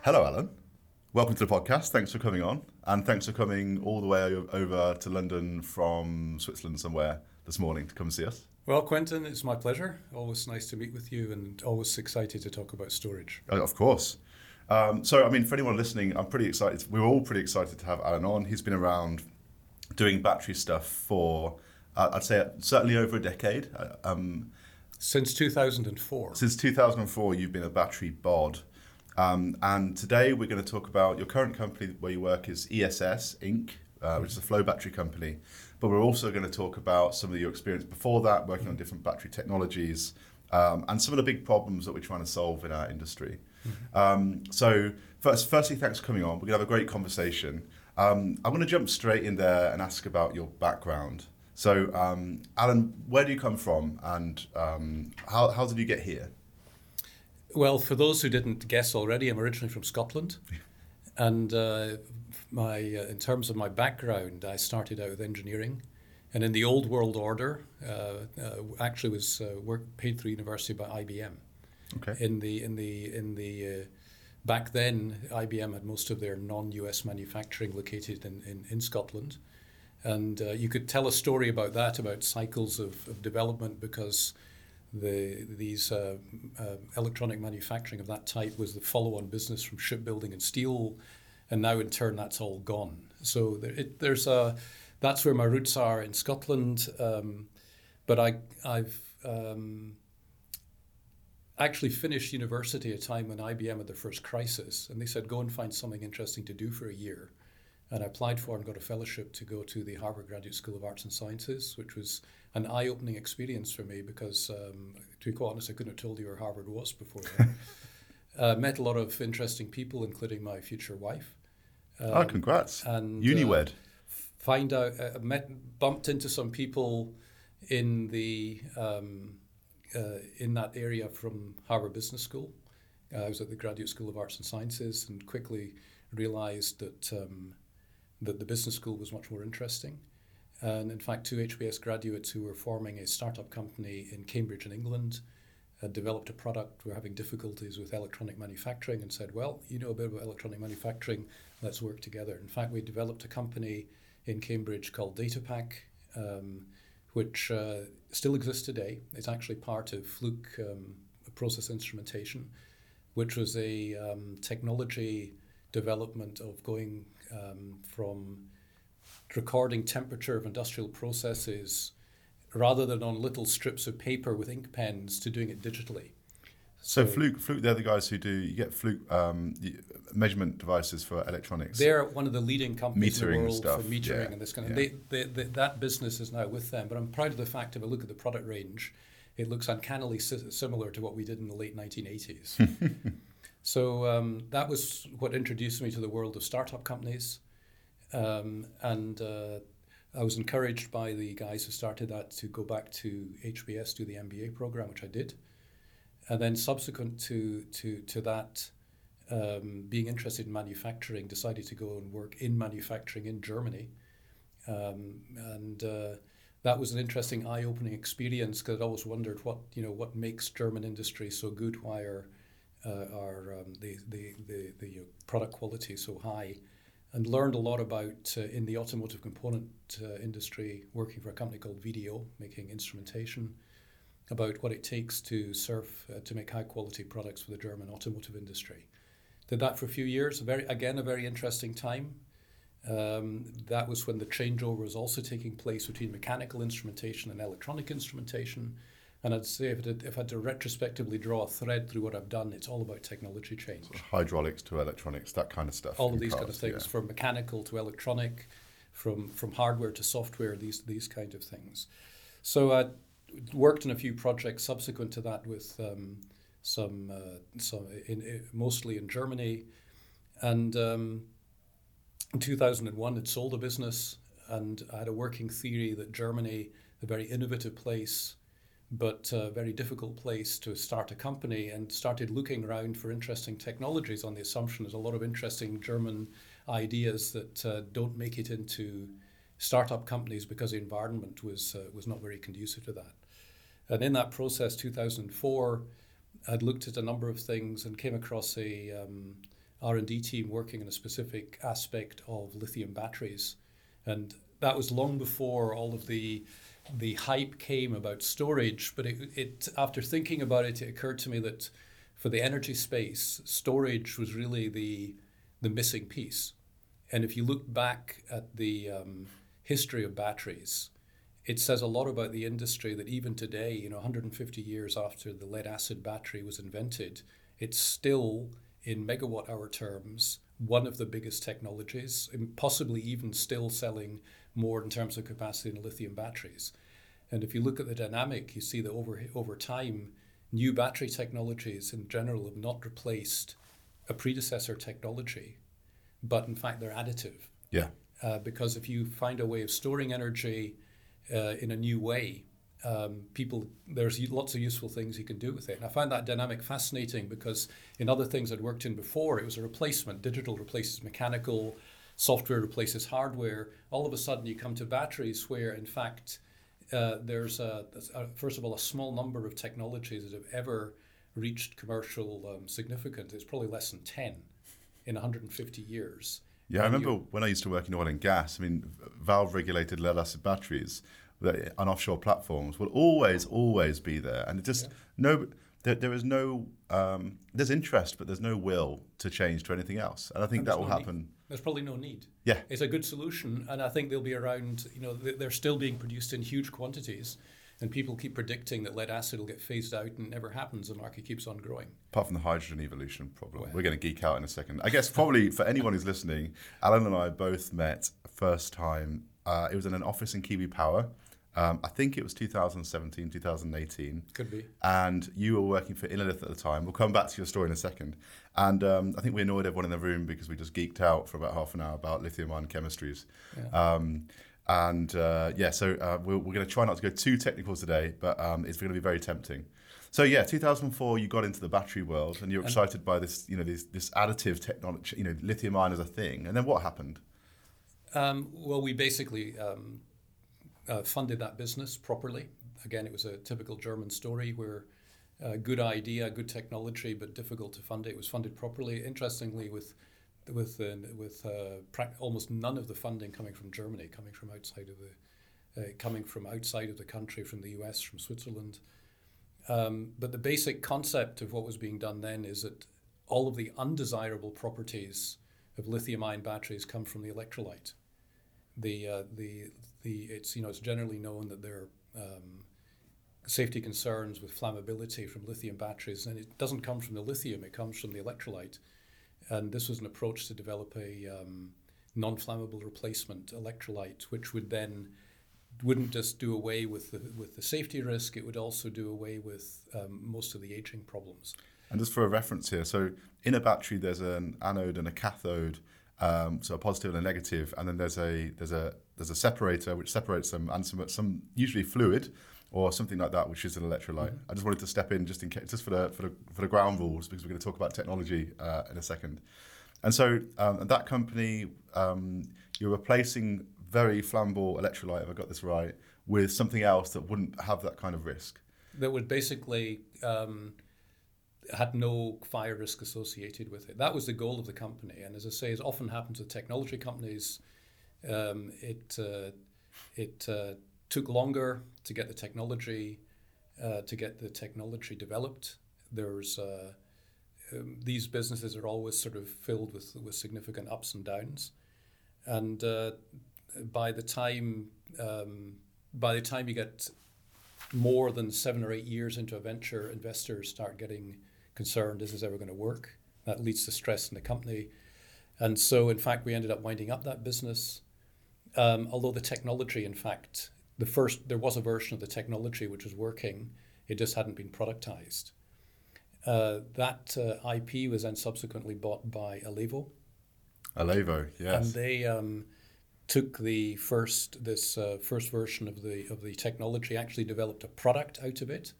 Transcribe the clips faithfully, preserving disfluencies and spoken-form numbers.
Hello, Alan. Welcome to the podcast. Thanks for coming on. And thanks for coming all the way o- over to London from Switzerland somewhere this morning to come and see us. Well, Quentin, it's my pleasure. Always nice to meet with you and always excited to talk about storage. Uh, of course. Um, so, I mean, for anyone listening, I'm pretty excited. We're all pretty excited to have Alan on. He's been around doing battery stuff for, uh, I'd say, certainly over a decade. Uh, Um, Since two thousand four. since two thousand four, you've been a battery bod. Um, and today we're going to talk about your current company where you work is E S S Incorporated, uh, which is a flow battery company. But we're also going to talk about some of your experience before that, working on different battery technologies, um, and some of the big problems that we're trying to solve in our industry. Mm-hmm. Um, so first, firstly, thanks for coming on. We're going to have a great conversation. Um, I'm going to jump straight in there and ask about your background. So, um, Alan, where do you come from, and um, how, how did you get here? Well, for those who didn't guess already, I'm originally from Scotland. And uh, my, uh, in terms of my background, I started out with engineering. And in the old world order, uh, uh, actually was uh, work paid through university by I B M. Okay. In the, in the, in the uh, back then, I B M had most of their non-U S manufacturing located in, in, in Scotland. And uh, you could tell a story about that, about cycles of, of development, because the these uh, uh, electronic manufacturing of that type was the follow-on business from shipbuilding and steel, and now in turn that's all gone. So there, it, there's a that's where my roots are in Scotland. Um, but I I've um, actually finished university at a time when I B M had their first crisis, and they said go and find something interesting to do for a year. And I applied for and got a fellowship to go to the Harvard Graduate School of Arts and Sciences, which was an eye-opening experience for me because, um, to be quite honest, I couldn't have told you where Harvard was before that. uh, met a lot of interesting people, including my future wife. Um, oh, congrats. And Newlywed. Uh, find out, uh, met, bumped into some people in the um, uh, in that area from Harvard Business School. Uh, I was at the Graduate School of Arts and Sciences and quickly realized that um, that the business school was much more interesting. And in fact, two H B S graduates who were forming a startup company in Cambridge in England had developed a product, were having difficulties with electronic manufacturing, and said, well, you know a bit about electronic manufacturing, let's work together. In fact, we developed a company in Cambridge called DataPack, um, which uh, still exists today. It's actually part of Fluke um, Process Instrumentation, which was a um, technology development of going um, from recording temperature of industrial processes rather than on little strips of paper with ink pens to doing it digitally. So, so Fluke, Fluke, they're the guys who do, you get Fluke um, measurement devices for electronics. They're one of the leading companies metering in the world stuff. for metering yeah. and this kind of yeah. they, they, they, that business is now with them, but I'm proud of the fact if I look at the product range, it looks uncannily si- similar to what we did in the late nineteen eighties. So um, that was what introduced me to the world of startup companies. Um, and uh, I was encouraged by the guys who started that to go back to H B S, do the M B A program, which I did. And then subsequent to to, to that, um, being interested in manufacturing, decided to go and work in manufacturing in Germany. Um, and uh, that was an interesting eye-opening experience because I'd always wondered what, you know, what makes German industry so good, why are, uh, are um, the, the, the, the product quality so high. And learned a lot about, uh, in the automotive component uh, industry, working for a company called V D O, making instrumentation, about what it takes to serve, uh, to make high-quality products for the German automotive industry. Did that for a few years, a very, again, a very interesting time. Um, that was when the changeover was also taking place between mechanical instrumentation and electronic instrumentation. And I'd say if, it, if I had to retrospectively draw a thread through what I've done, it's all about technology change. So hydraulics to electronics, that kind of stuff. All of these cars, kind of things, yeah. from mechanical to electronic, from from hardware to software, these these kind of things. So I worked on a few projects subsequent to that with um, some, uh, some in, in, mostly in Germany. And um, in two thousand one, I'd sold a business, and I had a working theory that Germany, a very innovative place, but a very difficult place to start a company, and started looking around for interesting technologies on the assumption there's a lot of interesting German ideas that uh, don't make it into startup companies because the environment was uh, was not very conducive to that. And in that process, two thousand four, I'd looked at a number of things and came across a um, R and D team working on a specific aspect of lithium batteries. And that was long before all of the the hype came about storage. But it, it after thinking about it, it occurred to me that for the energy space, storage was really the the missing piece. And if you look back at the um, history of batteries, it says a lot about the industry that even today, you know, one hundred fifty years after the lead acid battery was invented, it's still, in megawatt hour terms, one of the biggest technologies, and possibly even still selling more in terms of capacity than lithium batteries. And if you look at the dynamic, you see that over over time, new battery technologies in general have not replaced a predecessor technology, but in fact they're additive. Yeah. Uh, because if you find a way of storing energy uh, in a new way, um, people there's lots of useful things you can do with it. And I find that dynamic fascinating because in other things I'd worked in before, it was a replacement. Digital replaces mechanical, software replaces hardware. All of a sudden you come to batteries where in fact uh, there's a, a, first of all a small number of technologies that have ever reached commercial um, significance. It's probably less than ten in one hundred fifty years. Yeah, I remember when I used to work in oil and gas, I mean, valve-regulated lead-acid batteries that, on offshore platforms will always, always be there. And it just, yeah. no, there, there is no, um, there's interest, but there's no will to change to anything else. And I think and that will no happen. Need. There's probably no need. Yeah. It's a good solution, and I think they'll be around, you know, they're still being produced in huge quantities. And people keep predicting that lead acid will get phased out, and it never happens. The market keeps on growing. Apart from the hydrogen evolution problem. Well, We're going to geek out in a second. I guess probably for anyone who's listening, Alan and I both met first time. Uh, it was in an office in Kiwi Power. Um, I think it was two thousand seventeen, two thousand eighteen. Could be. And you were working for Inalith at the time. We'll come back to your story in a second. And um, I think we annoyed everyone in the room because we just geeked out for about half an hour about lithium-ion chemistries. Yeah. Um, And uh, yeah, so uh, we're, we're going to try not to go too technical today, but um, it's going to be very tempting. So yeah, two thousand four, you got into the battery world, and you're and excited by this, you know, this, this additive technology, you know, lithium ion as a thing. And then what happened? Um, well, we basically um, uh, funded that business properly. Again, it was a typical German story where uh, good idea, good technology, but difficult to fund it. It was funded properly. Interestingly, with with uh, with uh, pra- almost none of the funding coming from Germany, coming from outside of the, uh, coming from outside of the country, from the U S, from Switzerland. Um, but the basic concept of what was being done then is that all of the undesirable properties of lithium-ion batteries come from the electrolyte. The uh, the the it's you know it's generally known that there are um, safety concerns with flammability from lithium batteries, and it doesn't come from the lithium; it comes from the electrolyte. And this was an approach to develop a um, non-flammable replacement electrolyte, which would then wouldn't just do away with the with the safety risk; it would also do away with um, most of the aging problems. And just for a reference here, so in a battery, there's an anode and a cathode, um, so a positive and a negative, and then there's a there's a there's a separator which separates them, and some some usually fluid or something like that, which is an electrolyte. Mm-hmm. I just wanted to step in just in case, just for the for the for the ground rules, because we're going to talk about technology uh, in a second. And so um, at that company, um, you're replacing very flammable electrolyte, if I got this right, with something else that wouldn't have that kind of risk. That would basically um, had no fire risk associated with it. That was the goal of the company. And as I say, as often happens with technology companies, um, it uh, it uh, took longer to get the technology uh, to get the technology developed. There's uh, um, these businesses are always sort of filled with with significant ups and downs, and uh, by the time um, by the time you get more than seven or eight years into a venture, investors start getting concerned: is this ever going to work? That leads to stress in the company, and so in fact we ended up winding up that business. Um, although the technology, in fact, the first there was a version of the technology which was working, it just hadn't been productized. Uh, that uh, I P was then subsequently bought by Alevo. Alevo, yes. And they um, took the first this uh, first version of the of the technology, actually developed a product out of it,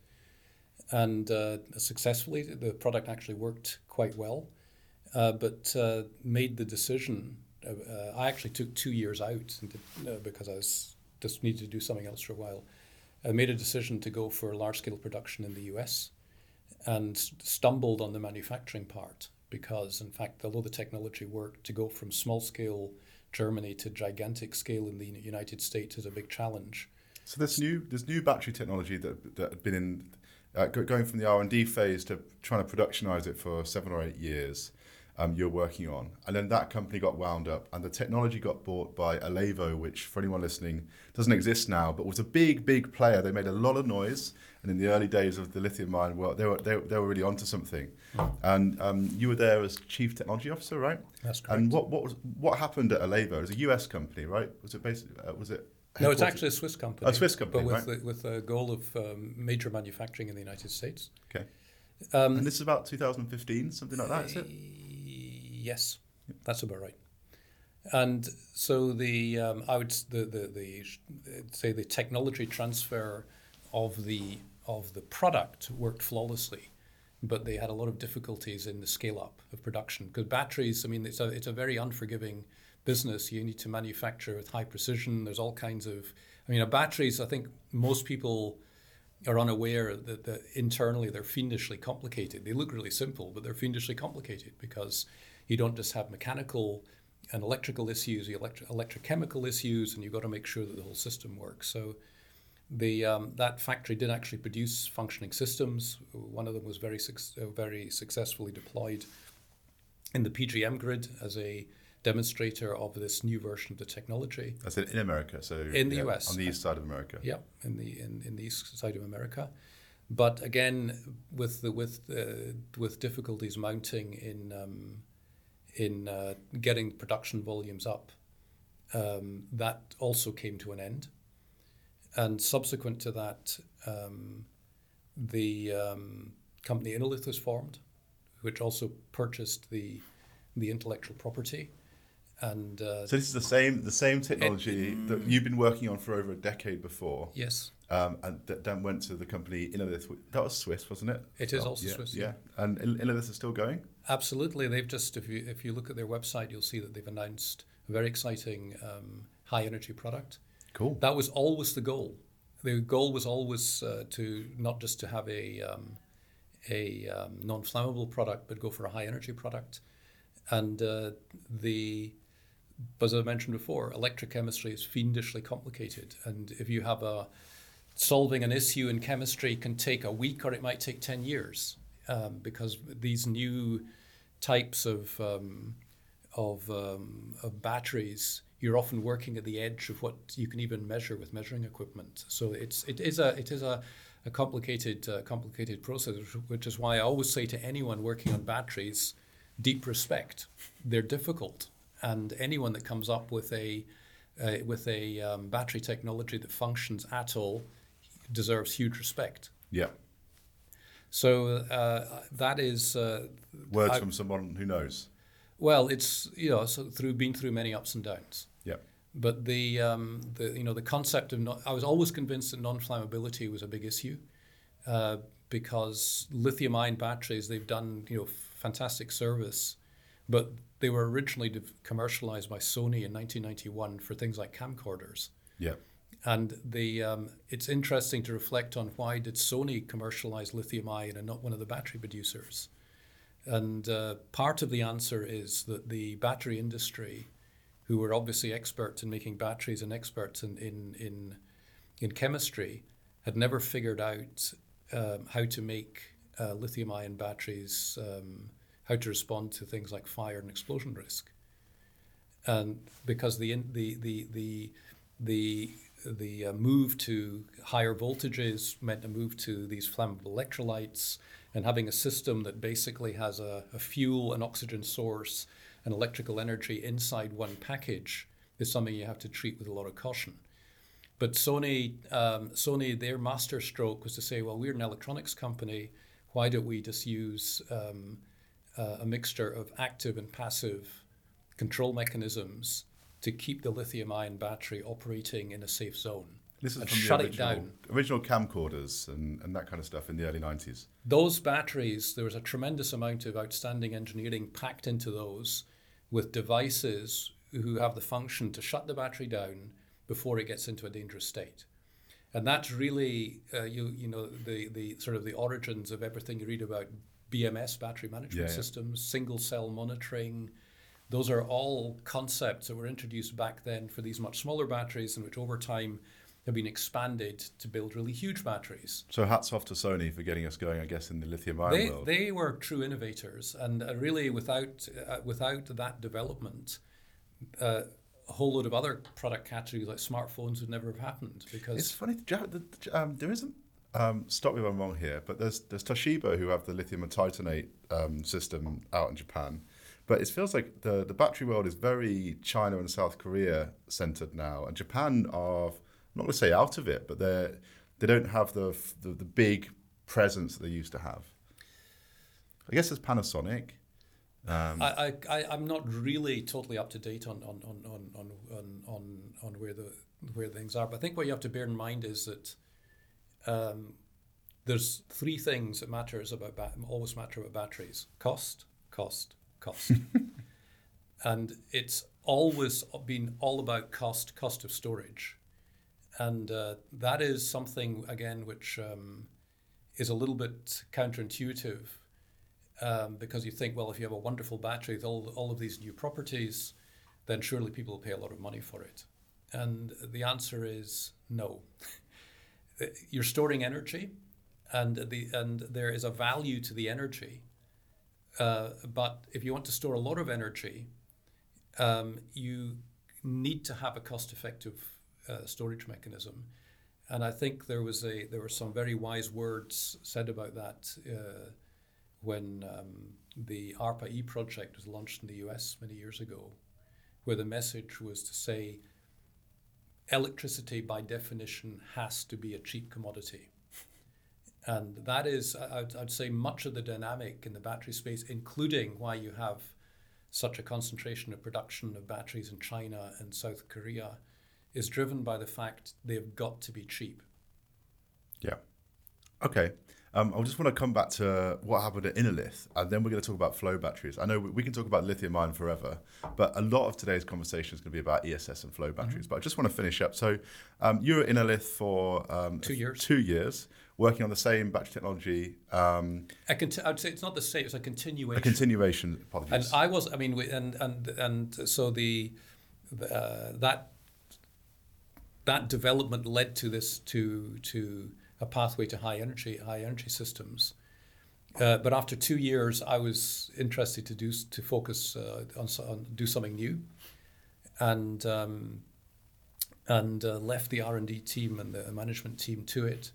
and uh, successfully the product actually worked quite well, uh, but uh, made the decision. Uh, I actually took two years out and did, uh, because I was just needed to do something else for a while. I made a decision to go for large scale production in the U S and stumbled on the manufacturing part because, in fact, although the technology worked, to go from small scale Germany to gigantic scale in the United States is a big challenge. So this new this new battery technology that that had been in uh, go- going from the R and D phase to trying to productionize it for seven or eight years. Um, you're working on, and then that company got wound up, and the technology got bought by Alevo, which, for anyone listening, doesn't exist now, but was a big, big player. They made a lot of noise, and in the early days of the lithium mine, well, they were they, they were really onto something. Mm. And um, you were there as chief technology officer, right? That's correct. And what what was what happened at Alevo? It was a U S company, right? Was it basically uh, was it? No, it's actually a Swiss company. A Swiss company, but with right? the, with a goal of um, major manufacturing in the United States. Okay. Um, and this is about two thousand fifteen, something like that, is it? Yes, that's about right. And so the um, I would the, the the say the technology transfer of the of the product worked flawlessly, but they had a lot of difficulties in the scale up of production because batteries. I mean, it's a it's a very unforgiving business. You need to manufacture with high precision. There's all kinds of. I mean, a batteries. I think most people are unaware that, that internally they're fiendishly complicated. They look really simple, but they're fiendishly complicated because you don't just have mechanical and electrical issues, you electri- electrochemical issues, and you've got to make sure that the whole system works. So the um, that factory did actually produce functioning systems. One of them was very su- very successfully deployed in the P G M grid as a demonstrator of this new version of the technology. That's in America, so in the yeah, U S, on the east side of America. Yeah, in the in, in the east side of America. But again, with the with uh, with difficulties mounting in um, in uh, getting production volumes up, um, that also came to an end. And subsequent to that, um, the um, company Innolith was formed, which also purchased the the intellectual property. And uh, so this is the same the same technology it, that you've been working on for over a decade before. Yes. Um, and th- then went to the company Innolith. That was Swiss, wasn't it? It is oh, also yeah, Swiss. Yeah. yeah. And Innolith is still going? Absolutely. They've just, if you if you look at their website, you'll see that they've announced a very exciting um, high energy product. Cool. That was always the goal. The goal was always uh, to not just to have a um, a um, non-flammable product, but go for a high energy product. And uh, the as I mentioned before, electrochemistry is fiendishly complicated, and if you have a solving an issue in chemistry can take a week or it might take ten years um, because these new types of um, of, um, of batteries, you're often working at the edge of what you can even measure with measuring equipment. So it's it is a it is a, a complicated uh, complicated process, which is why I always say to anyone working on batteries, deep respect. They're difficult, and anyone that comes up with a uh, with a um, battery technology that functions at all deserves huge respect. Yeah. So uh, that is uh, words I, from someone who knows. Well, it's you know so through been through many ups and downs. Yeah. But the um, the you know the concept of non, I was always convinced that non-flammability was a big issue uh, because lithium-ion batteries, they've done you know fantastic service, but they were originally commercialized by Sony in nineteen ninety-one for things like camcorders. Yeah. And the um, it's interesting to reflect on why did Sony commercialize lithium-ion and not one of the battery producers. And uh, part of the answer is that the battery industry, who were obviously experts in making batteries and experts in in in, in chemistry, had never figured out um, how to make uh, lithium-ion batteries, um, how to respond to things like fire and explosion risk. And because the the the the the the uh, move to higher voltages meant a move to these flammable electrolytes, and having a system that basically has a, a fuel, an oxygen source, and electrical energy inside one package is something you have to treat with a lot of caution. But Sony, um, Sony, their master stroke was to say, well, we're an electronics company. Why don't we just use um, uh, a mixture of active and passive control mechanisms to keep the lithium-ion battery operating in a safe zone? This is and from shut the original, it down. original camcorders and, and that kind of stuff in the early nineties. Those batteries, there was a tremendous amount of outstanding engineering packed into those with devices who have the function to shut the battery down before it gets into a dangerous state. And that's really, uh, you you know, the, the sort of the origins of everything you read about B M S, battery management Yeah, yeah. systems, single cell monitoring. Those are all concepts that were introduced back then for these much smaller batteries, and which over time have been expanded to build really huge batteries. So hats off to Sony for getting us going, I guess, in the lithium-ion They world. they were true innovators, and uh, really without uh, without that development, uh, a whole load of other product categories like smartphones would never have happened. Because It's funny, Ja- the- the- um, there isn't, um, stop me if I'm wrong here, but there's there's Toshiba who have the lithium and titanate um, system out in Japan. But it feels like the, the battery world is very China and South Korea centered now. And Japan are, I'm not going to say out of it, but they they don't have the, the the big presence that they used to have. I guess it's Panasonic. Um, I, I, I'm not really totally up to date on on, on, on, on, on, on on where the where things are, but I think what you have to bear in mind is that um, there's three things that matters about ba- always matter about batteries: cost, cost, cost, and it's always been all about cost, cost of storage, and uh, that is something again which um, is a little bit counterintuitive. Um, because you think, well, if you have a wonderful battery with all, all of these new properties, then surely people will pay a lot of money for it. And the answer is no. You're storing energy, and the and there is a value to the energy. Uh, but if you want to store a lot of energy, um, you need to have a cost-effective uh, storage mechanism. And I think there was a there were some very wise words said about that. Uh, when um, the ARPA-E project was launched in the U S many years ago, where the message was to say, electricity by definition has to be a cheap commodity. And that is, I'd, I'd say, much of the dynamic in the battery space, including why you have such a concentration of production of batteries in China and South Korea, is driven by the fact they've got to be cheap. Yeah. Okay. Um, I just want to come back to what happened at Inalith, and then we're going to talk about flow batteries. I know we, we can talk about lithium ion forever, but a lot of today's conversation is going to be about E S S and flow batteries. Mm-hmm. But I just want to finish up. So um, you were at Inalith for um, two years. Two years, working on the same battery technology. Um, I conti- I'd say it's not the same; it's a continuation. A continuation. Apologies. And I was, I mean, we, and and and so the uh, that that development led to this to to. a pathway to high energy, high energy systems. Uh, but after two years, I was interested to do to focus uh, on, on do something new, and um, and uh, left the R and D team and the management team to it,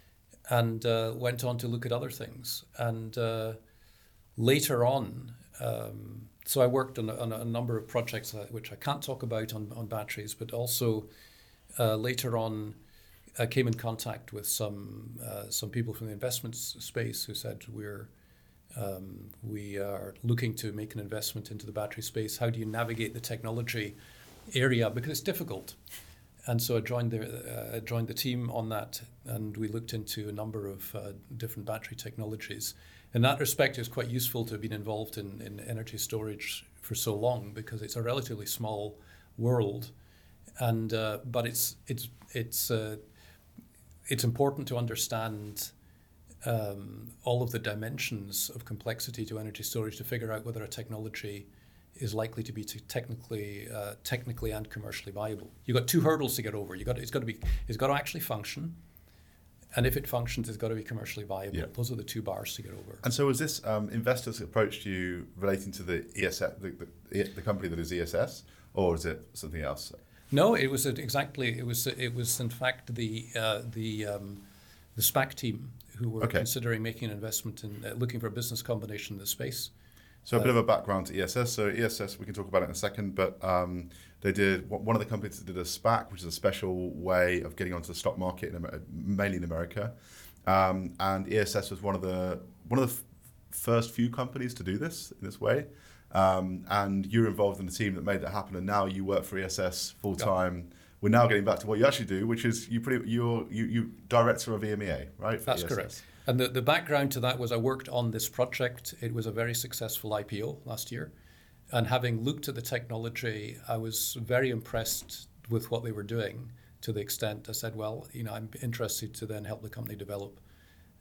and uh, went on to look at other things. And uh, later on, um, so I worked on a, on a number of projects uh, which I can't talk about on on batteries, but also uh, later on. I came in contact with some uh, some people from the investment space who said we're um, we are looking to make an investment into the battery space. How do you navigate the technology area, because it's difficult? And so I joined the uh, joined the team on that, and we looked into a number of uh, different battery technologies. In that respect, it's quite useful to have been involved in, in energy storage for so long, because it's a relatively small world, and uh, but it's it's it's uh, It's important to understand um, all of the dimensions of complexity to energy storage to figure out whether a technology is likely to be to technically, uh, technically and commercially viable. You've got two hurdles to get over. You got it's got to be it's got to actually function, and if it functions, it's got to be commercially viable. Yeah. Those are the two bars to get over. And so, was this um, investors approached you relating to the E S S, the, the, the company that is E S S, or is it something else? No, it was exactly. It was. It was in fact the uh, the um, the SPAC team who were okay. considering making an investment in uh, looking for a business combination in the space. So a uh, bit of a background to E S S. So E S S, we can talk about it in a second, but um, they did one of the companies that did a SPAC, which is a special way of getting onto the stock market, in, mainly in America. Um, and E S S was one of the one of the f- first few companies to do this in this way. Um, and you're involved in the team that made that happen, and now you work for E S S full time. Yep. We're now getting back to what you actually do, which is you pretty you're you you director of E M E A, right? That's E S S. Correct. And the, the background to that was I worked on this project. It was a very successful I P O last year, and having looked at the technology, I was very impressed with what they were doing. To the extent I said, well, you know, I'm interested to then help the company develop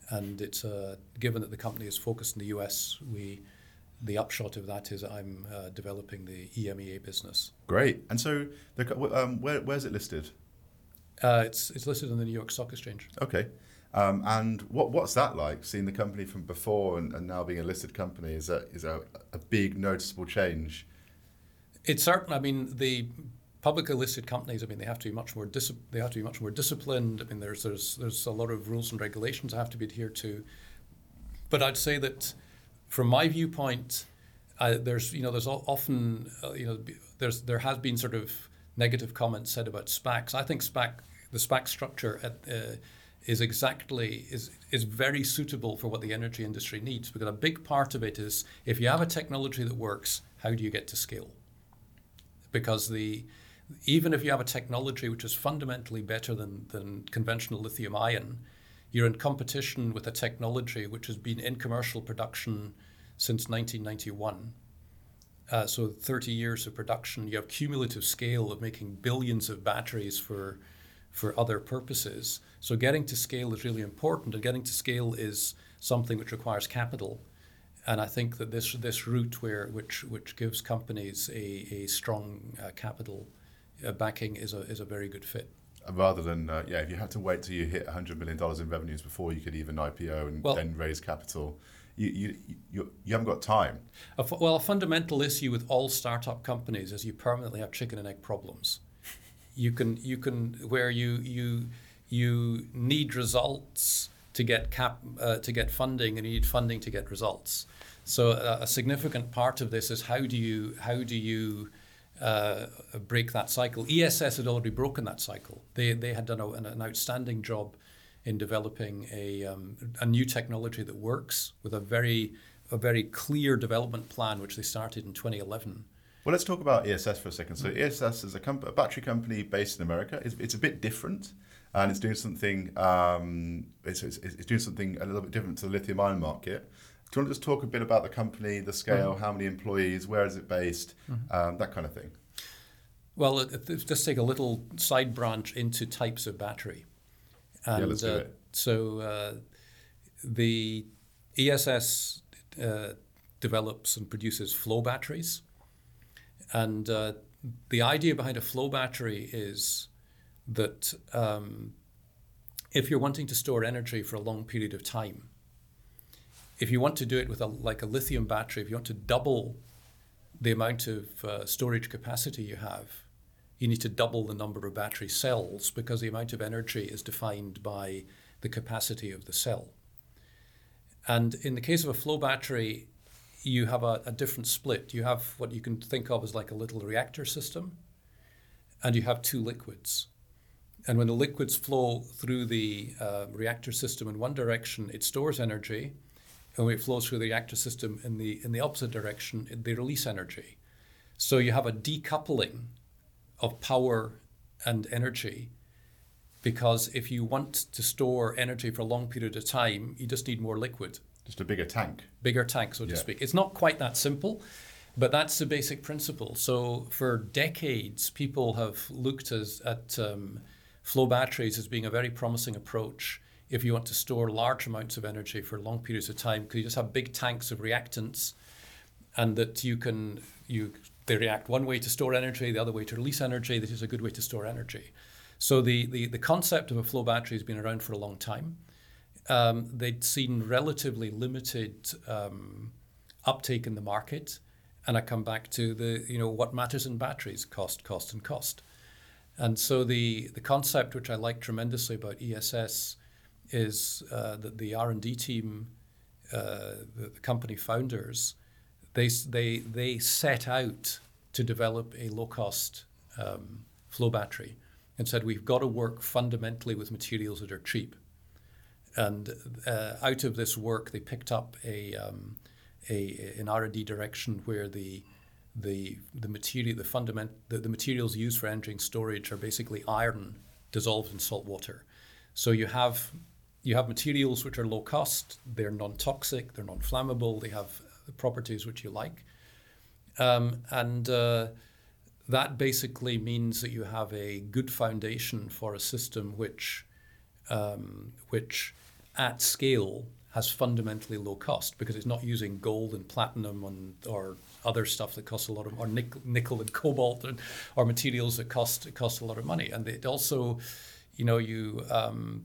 And it's uh, given that the company is focused in the U S, we the upshot of that is I'm uh, developing the E M E A business. Great. And so, the, co- um, where where's it listed? Uh, it's it's listed on the New York Stock Exchange. Okay. Um, and what what's that like? Seeing the company from before and, and now being a listed company, is that is a, a big noticeable change? It's certain. I mean, the publicly listed companies. I mean, they have to be much more dis- They have to be much more disciplined. I mean, there's there's there's a lot of rules and regulations that have to be adhered to. But I'd say that, from my viewpoint, uh, there's you know there's often uh, you know there's there has been sort of negative comments said about SPACs. I think SPAC the SPAC structure at, uh, is exactly is is very suitable for what the energy industry needs, because a big part of it is, if you have a technology that works, how do you get to scale? Because the even if you have a technology which is fundamentally better than, than conventional lithium ion, you're in competition with a technology which has been in commercial production since nineteen ninety-one. Uh, so thirty years of production. You have cumulative scale of making billions of batteries for for other purposes. So getting to scale is really important, and getting to scale is something which requires capital. And I think that this this route where which which gives companies a, a strong uh, capital uh, backing is a is a very good fit. Rather than uh, yeah, if you had to wait till you hit one hundred million dollars in revenues before you could even I P O and well, then raise capital, you you you, you haven't got time. A fu- well, a fundamental issue with all startup companies is you permanently have chicken and egg problems. You can you can where you you you need results to get cap uh, to get funding, and you need funding to get results. So uh, a significant part of this is how do you how do you uh, break that cycle? E S S had already broken that cycle. They they had done a, an outstanding job in developing a um, a new technology that works, with a very a very clear development plan, which they started in twenty eleven. Well, let's talk about E S S for a second. So E S S is a, comp- a battery company based in America. It's, it's a bit different, and it's doing something. Um, it's, it's, it's doing something a little bit different to the lithium-ion market. Do you want to just talk a bit about the company, the scale, mm-hmm. how many employees, where is it based, mm-hmm. um, that kind of thing? Well, it, it, just take a little side branch into types of battery. And, yeah, let's do uh, it. So uh, the E S S uh, develops and produces flow batteries. And uh, the idea behind a flow battery is that um, if you're wanting to store energy for a long period of time, if you want to do it with a like a lithium battery, if you want to double the amount of uh, storage capacity you have, you need to double the number of battery cells, because the amount of energy is defined by the capacity of the cell. And in the case of a flow battery, you have a, a different split. You have what you can think of as like a little reactor system, and you have two liquids. And when the liquids flow through the uh, reactor system in one direction, it stores energy, and when it flows through the reactor system in the in the opposite direction, they release energy. So you have a decoupling of power and energy, because if you want to store energy for a long period of time, you just need more liquid. Just a bigger tank. Bigger tank, so to yeah. speak. It's not quite that simple, but that's the basic principle. So for decades, people have looked as, at um, flow batteries as being a very promising approach if you want to store large amounts of energy for long periods of time, because you just have big tanks of reactants, and that you can, you they react one way to store energy, the other way to release energy. This is a good way to store energy. So the, the, the concept of a flow battery has been around for a long time. Um, they'd seen relatively limited um, uptake in the market, and I come back to the you know what matters in batteries: cost, cost, and cost. And so the the concept, which I like tremendously about E S S, is uh, that the R and D team, uh, the, the company founders, they they they set out to develop a low cost um, flow battery, and said we've got to work fundamentally with materials that are cheap. And uh, out of this work, they picked up a, um, a an R and D direction where the the the material the fundament the, the materials used for energy storage are basically iron dissolved in salt water. So you have you have materials which are low cost, they're non-toxic, they're non-flammable, they have properties which you like, um, and uh, that basically means that you have a good foundation for a system which um, which at scale has fundamentally low cost because it's not using gold and platinum and, or other stuff that costs a lot of, or nickel, nickel and cobalt, and, or materials that cost cost a lot of money. And it also, you know, you um,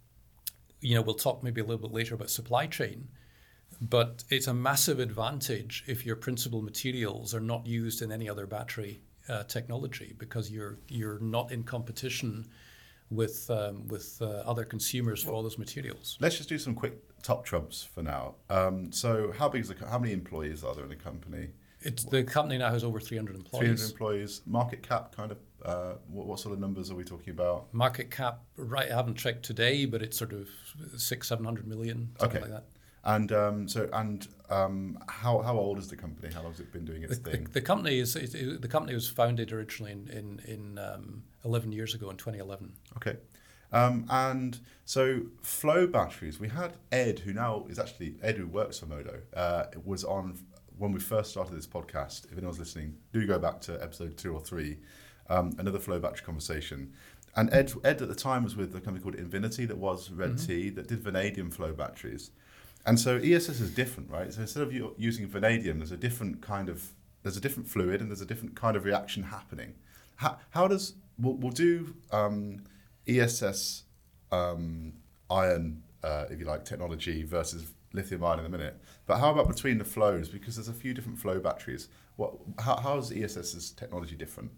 you know, we'll talk maybe a little bit later about supply chain, but it's a massive advantage if your principal materials are not used in any other battery uh, technology, because you're you're not in competition with um, with uh, other consumers for all those materials. Let's just do some quick top trumps for now. Um, so how big is the co- how many employees are there in the company? It's the company now has over three hundred employees. three hundred employees. Market cap, kind of. Uh, what, what sort of numbers are we talking about? Market cap, right? I haven't checked today, but it's sort of six, seven hundred million, something Okay. like that. And um, so, and um, how how old is the company? How long has it been doing its The, thing? the, the company is it, it, the company was founded originally in in, in um, eleven years ago in twenty eleven. Okay. Um, and so flow batteries, we had Ed, who now is actually, Ed who works for Modo, uh, was on when we first started this podcast. If anyone's listening, do go back to episode two or three, um, another flow battery conversation. And Ed, Ed at the time was with a company called Invinity that was Red Mm-hmm. T, that did vanadium flow batteries. And so E S S is different, right? So instead of you using vanadium, there's a different kind of, there's a different fluid and there's a different kind of reaction happening. How, how does, we'll, we'll do um, E S S um, ion, uh, if you like, technology versus lithium ion in a minute. But how about between the flows? Because there's a few different flow batteries. What, how, how is ESS's technology different?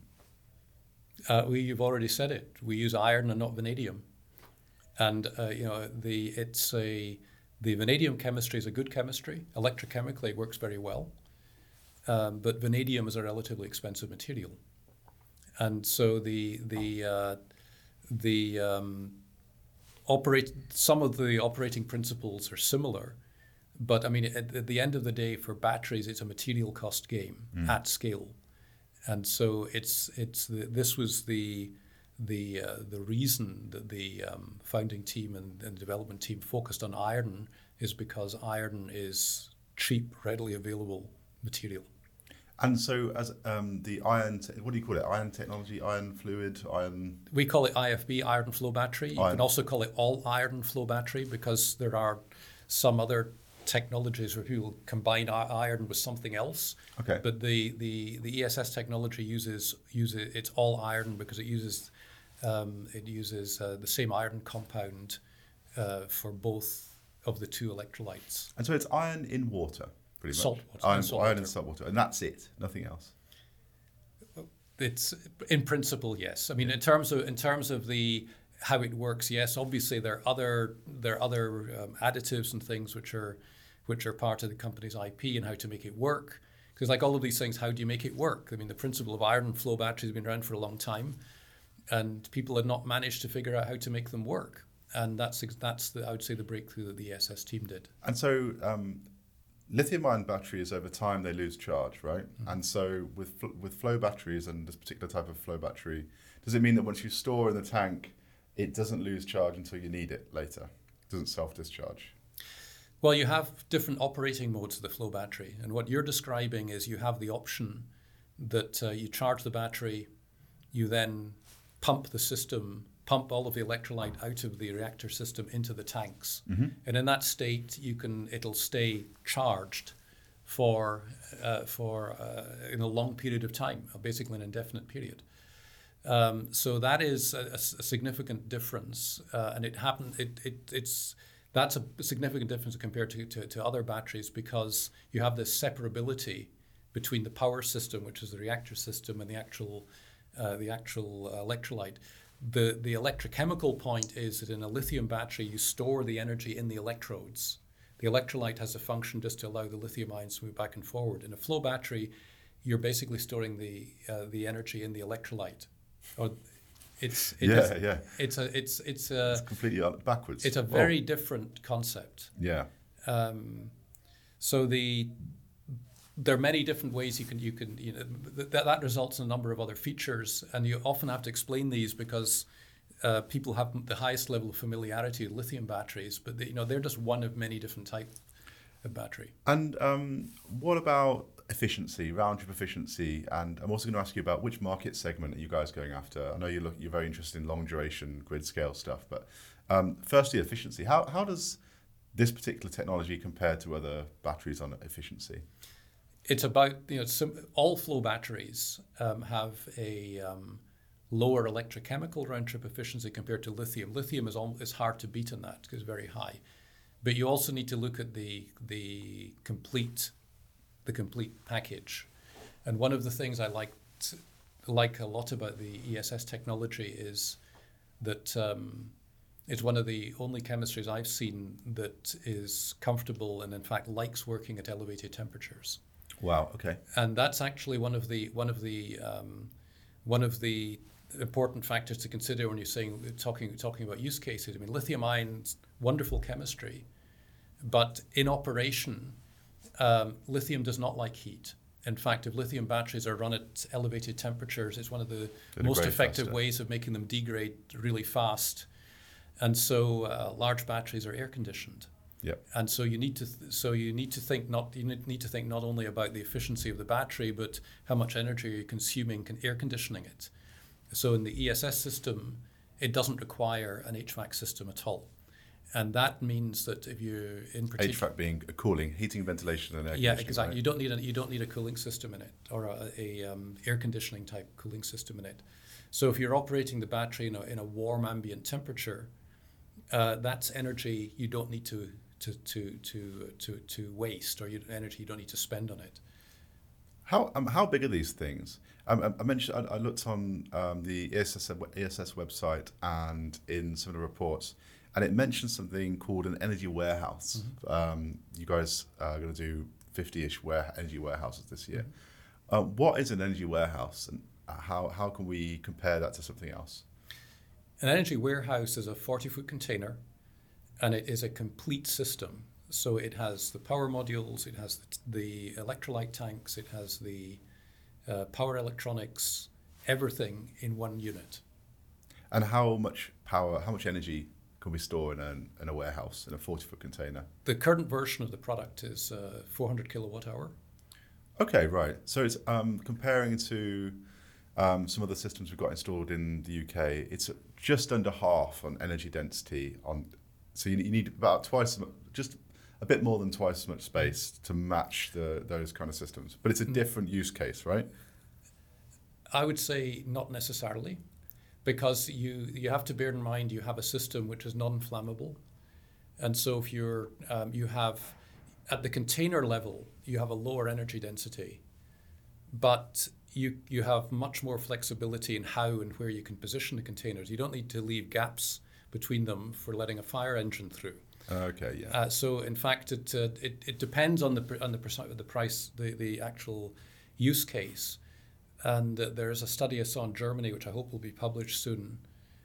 Uh, we, you've already said it. We use iron and not vanadium, and uh, you know the it's a the vanadium chemistry is a good chemistry. Electrochemically, it works very well, um, but vanadium is a relatively expensive material, and so the the uh, the um, operate some of the operating principles are similar, but I mean at, at the end of the day, for batteries, it's a material cost game Mm. at scale. And so it's it's the, this was the the uh, the reason that the um, founding team and, and development team focused on iron is because iron is cheap, readily available material. And so as um, the ion, te- what do you call it? Ion technology, ion fluid, ion... We call it I F B, iron flow battery. You Iron. can also call it all iron flow battery because there are some other technologies where people combine i- iron with something else. Okay. But the, the, the E S S technology uses uses it's all iron because it uses um, it uses uh, the same iron compound uh, for both of the two electrolytes. And so it's iron in water, pretty much. Salt water, Iron, and salt iron water. and salt water. And that's it, nothing else. It's in principle, yes. I mean, in terms of in terms of the how it works, yes. Obviously, there are other there are other um, additives and things which are which are part of the company's I P and how to make it work. Because like all of these things, how do you make it work? I mean, the principle of iron flow batteries has been around for a long time, and people have not managed to figure out how to make them work. And that's that's the, I would say the breakthrough that the E S S team did. And so um, lithium-ion batteries, over time, they lose charge, right? Mm-hmm. And so with fl- with flow batteries and this particular type of flow battery, does it mean that once you store in the tank, it doesn't lose charge until you need it later? It doesn't self-discharge? Well, you have different operating modes of the flow battery. And what you're describing is you have the option that uh, you charge the battery, you then pump the system, pump all of the electrolyte out of the reactor system into the tanks. Mm-hmm. And in that state, you can it'll stay charged for uh, for uh, in a long period of time, basically an indefinite period. Um, so that is a, a significant difference, uh, and it happened. It, it it's that's a significant difference compared to, to, to other batteries because you have this separability between the power system, which is the reactor system, and the actual uh, the actual uh, electrolyte. The the electrochemical point is that in a lithium battery, you store the energy in the electrodes. The electrolyte has a function just to allow the lithium ions to move back and forward. In a flow battery, you're basically storing the uh, the energy in the electrolyte. Or it's it Yeah, is- yeah. It's a it's it's a It's completely un- backwards. it's a Oh, very different concept. yeah. Um, so the there are many different ways you can you can you know th- that that results in a number of other features, and you often have to explain these because uh, people have the highest level of familiarity with lithium batteries, but they, you know they're just one of many different types of battery. And um, what about efficiency, round trip efficiency, and I'm also going to ask you about which market segment are you guys going after. I know you look, you're very interested in long duration grid scale stuff, but um, firstly, efficiency. How how does this particular technology compare to other batteries on efficiency? It's about, you know, some, all flow batteries um, have a um, lower electrochemical round trip efficiency compared to lithium. Lithium is all, is hard to beat in that because it's very high. But you also need to look at the the complete the complete package. And one of the things I like like a lot about the E S S technology is that um, it's one of the only chemistries I've seen that is comfortable and in fact likes working at elevated temperatures. Wow. Okay. And that's actually one of the one of the um, one of the important factors to consider when you're saying talking talking about use cases. I mean, lithium ions, wonderful chemistry, but in operation, um, lithium does not like heat. In fact, if lithium batteries are run at elevated temperatures, it's one of the They most degrade effective faster. ways of making them degrade really fast. And so, uh, large batteries are air conditioned. Yep. And so you need to th- so you need to think not you need to think not only about the efficiency of the battery, but how much energy are you consuming con- air conditioning it. So in the E S S system, it doesn't require an H V A C system at all, and that means that if you're in particular, H V A C being a cooling, heating, ventilation, and air yeah, conditioning. exactly. Right? You don't need a you don't need a cooling system in it or a, a um, air conditioning type cooling system in it. So if you're operating the battery in a, in a warm ambient temperature, uh, that's energy you don't need to to to to to, to waste, or you, energy you don't need to spend on it. How um, how big are these things? Um, I, I mentioned I, I looked on um, the E S S, E S S website and in some of the reports, and it mentioned something called an energy warehouse. Mm-hmm. Um, you guys are going to do fifty-ish ware, energy warehouses this year. Mm-hmm. Uh, what is an energy warehouse, and how how can we compare that to something else? An energy warehouse is a forty-foot container, and it is a complete system. So it has the power modules, it has the, the electrolyte tanks, it has the uh, power electronics, everything in one unit. And how much power, how much energy can we store in a, in a warehouse, in a forty-foot container? The current version of the product is uh, four hundred kilowatt hour. Okay, right. So it's um, comparing to um, some of the systems we've got installed in the U K, it's just under half on energy density. On So you, you need about twice, as much, just a bit more than twice as much space to match the those kind of systems. But it's a different use case, right? I would say not necessarily, because you, you have to bear in mind you have a system which is non-flammable. And so if you're, um, you have, at the container level, you have a lower energy density, but you, you have much more flexibility in how and where you can position the containers. You don't need to leave gaps between them for letting a fire engine through. Okay, yeah. Uh, so in fact, it, uh, it it depends on the on the the price, the, the actual use case. And uh, there is a study I saw in Germany, which I hope will be published soon,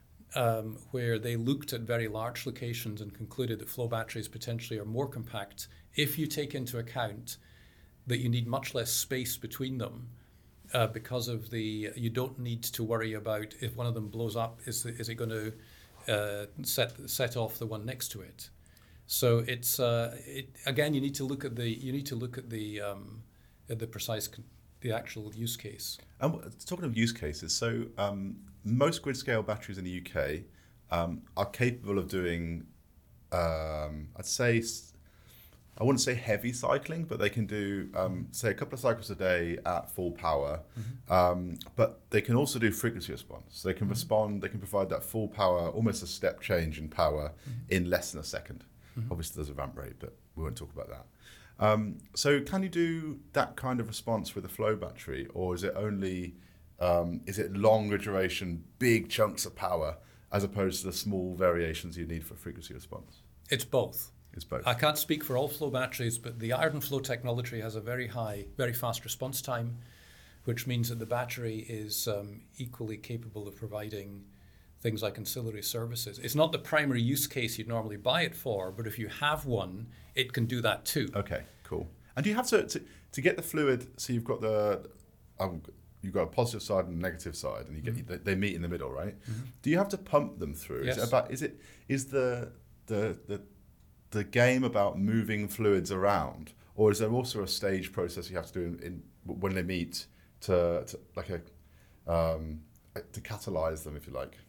um, where they looked at very large locations and concluded that flow batteries potentially are more compact if you take into account that you need much less space between them. Uh, because of the, you don't need to worry about if one of them blows up, is the, is it going to uh, set set off the one next to it? So it's uh, it, again, you need to look at the you need to look at the um, at the precise con- the actual use case. And talking of use cases, so um, most grid scale batteries in the U K um, are capable of doing, um, I'd say, I wouldn't say heavy cycling, but they can do, um, say, a couple of cycles a day at full power. Mm-hmm. Um, but they can also do frequency response. So they can mm-hmm. respond, they can provide that full power, almost a step change in power mm-hmm. in less than a second. Mm-hmm. Obviously, there's a ramp rate, but we won't talk about that. Um, so can you do that kind of response with a flow battery, or is it only, um, is it longer duration, big chunks of power, as opposed to the small variations you need for frequency response? It's both. It's both. I can't speak for all flow batteries, but the iron flow technology has a very high, very fast response time, which means that the battery is um, equally capable of providing things like ancillary services. It's not the primary use case you'd normally buy it for, but if you have one, it can do that too. Okay, cool. And do you have to, to, to get the fluid, so you've got the, um, you've got a positive side and a negative side, and you get mm-hmm. they meet in the middle, right? Mm-hmm. Do you have to pump them through? Yes. Is it about, is it, is the, the, the, the game about moving fluids around, or is there also a stage process you have to do in, in when they meet to, to like a um, to catalyze them, if you like?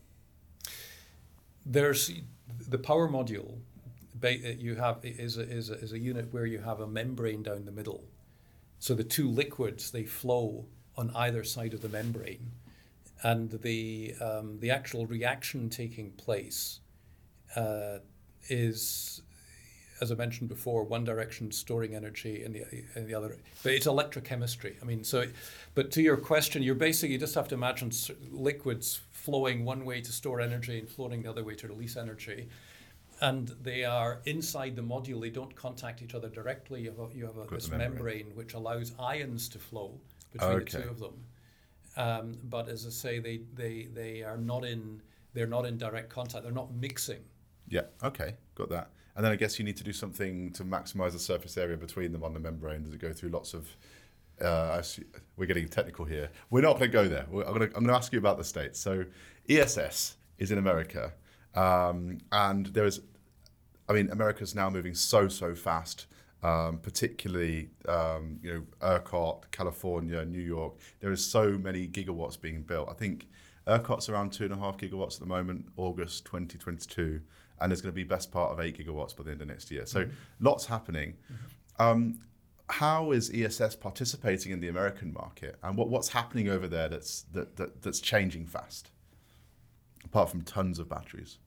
There's the power module. You have is a, is a, is a unit where you have a membrane down the middle, so the two liquids, they flow on either side of the membrane, and the um, the actual reaction taking place uh, is, as I mentioned before, one direction storing energy and the and the other. But it's electrochemistry. I mean, so. But to your question, you're basically you just have to imagine liquids flowing one way to store energy and flowing the other way to release energy. And they are inside the module. They don't contact each other directly. You have, a, you have a, this membrane. membrane which allows ions to flow between okay. the two of them. Um, but as I say, they, they they are not in they're not in direct contact. They're not mixing. Yeah. Okay. Got that. And then I guess you need to do something to maximize the surface area between them on the membrane. Does it go through lots of? Uh, I see, we're getting technical here. We're not going to go there. We're, I'm going to I'm going to ask you about the States. So E S S is in America. Um, and there is, I mean, America's now moving so, so fast, um, particularly, um, you know, ERCOT, California, New York. There is so many gigawatts being built. I think ERCOT's around two and a half gigawatts at the moment, August twenty twenty-two, and there's going to be best part of eight gigawatts by the end of next year. So mm-hmm. lots happening. Mm-hmm. Um, how is E S S participating in the American market, and what, what's happening over there that's that, that that's changing fast, apart from tons of batteries?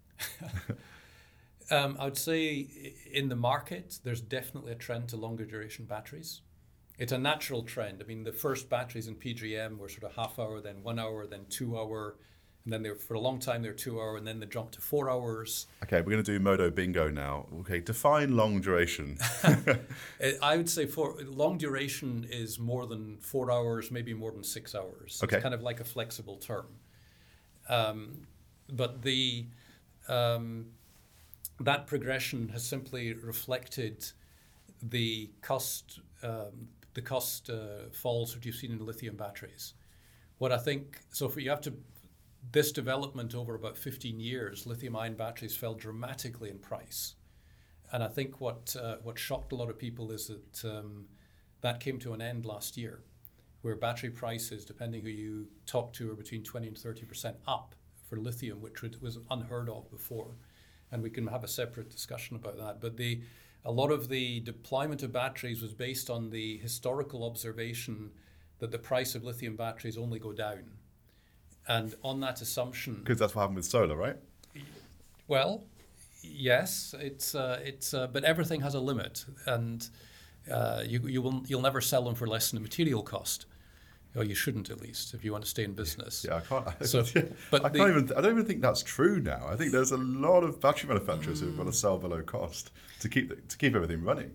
um, I would say in the market, there's definitely a trend to longer duration batteries. It's a natural trend. I mean, the first batteries in P G M were sort of half hour, then one hour, then two hour, and then they were, for a long time they were two hour, and then they jumped to four hours. Okay, we're going to do Modo Bingo now. Okay, define long duration. I would say for long duration is more than four hours, maybe more than six hours. Okay. It's kind of like a flexible term. Um, but the Um, that progression has simply reflected the cost, um, the cost uh, falls that you've seen in lithium batteries. What I think, so for you have to, this development over about fifteen years, lithium-ion batteries fell dramatically in price, and I think what uh, what shocked a lot of people is that um, that came to an end last year, where battery prices, depending who you talk to, are between twenty and thirty percent up for lithium, which was unheard of before, and we can have a separate discussion about that. But the a lot of the deployment of batteries was based on the historical observation that the price of lithium batteries only go down, and on that assumption, because that's what happened with solar, right? Well, yes, it's uh, it's uh, but everything has a limit, and uh, you you will you'll never sell them for less than the material cost. Or you shouldn't, at least, if you want to stay in business. Yeah, I can't. So, but I can't the, even. I don't even think that's true now. I think there's a lot of battery manufacturers mm, who want to sell below cost to keep the, to keep everything running.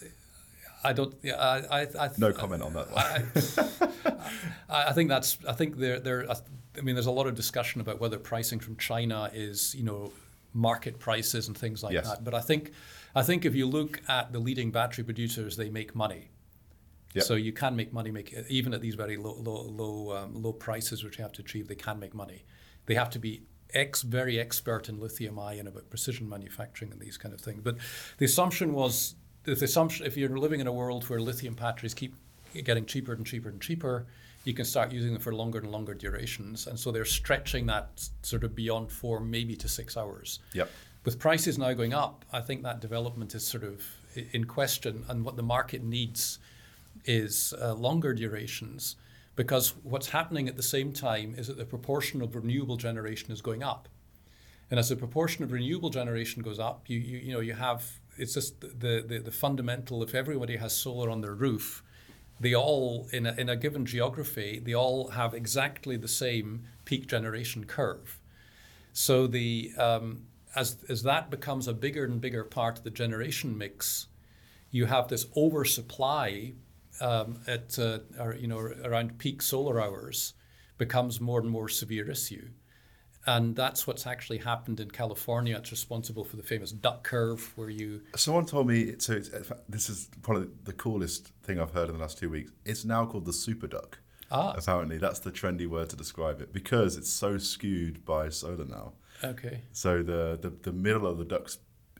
I don't. Yeah, I. I, I no comment on that one. I, I think that's. I think there. There. I mean, there's a lot of discussion about whether pricing from China is, you know, market prices and things like yes. that. But I think, I think if you look at the leading battery producers, they make money. Yep. So you can make money, make even at these very low, low, low, um, low prices, which you have to achieve. They can make money. They have to be ex, very expert in lithium ion about precision manufacturing and these kind of things. But the assumption was, the assumption, if you're living in a world where lithium batteries keep getting cheaper and cheaper and cheaper, you can start using them for longer and longer durations, and so they're stretching that sort of beyond four, maybe to six hours. Yep. With prices now going up, I think that development is sort of in question, and what the market needs is uh, longer durations, because what's happening at the same time is that the proportion of renewable generation is going up, and as the proportion of renewable generation goes up, you you, you know you have it's just the, the the fundamental. If everybody has solar on their roof, they all in a, in a given geography, they all have exactly the same peak generation curve. So the um, as as that becomes a bigger and bigger part of the generation mix, you have this oversupply. Um, at uh, or, you know around peak solar hours becomes more and more severe issue, and that's what's actually happened in California. It's responsible for the famous duck curve, where you. Someone told me so. It's, this is probably the coolest thing I've heard in the last two weeks. It's now called the super duck. Ah. Apparently, that's the trendy word to describe it because it's so skewed by solar now. Okay. So the the, the middle of the duck's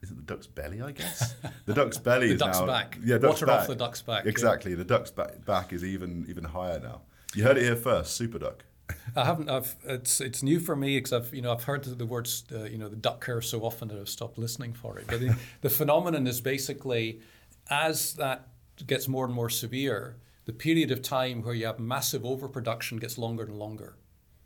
is it the duck's belly? I guess the duck's belly the is duck's now back. yeah duck's Water back. off the duck's back. Exactly, yeah. the duck's back, back is even even higher now. You heard it here first, super duck. I haven't. I've. It's it's new for me because I've you know I've heard the words uh, you know the duck curse so often that I've stopped listening for it. But the, the phenomenon is basically as that gets more and more severe, the period of time where you have massive overproduction gets longer and longer,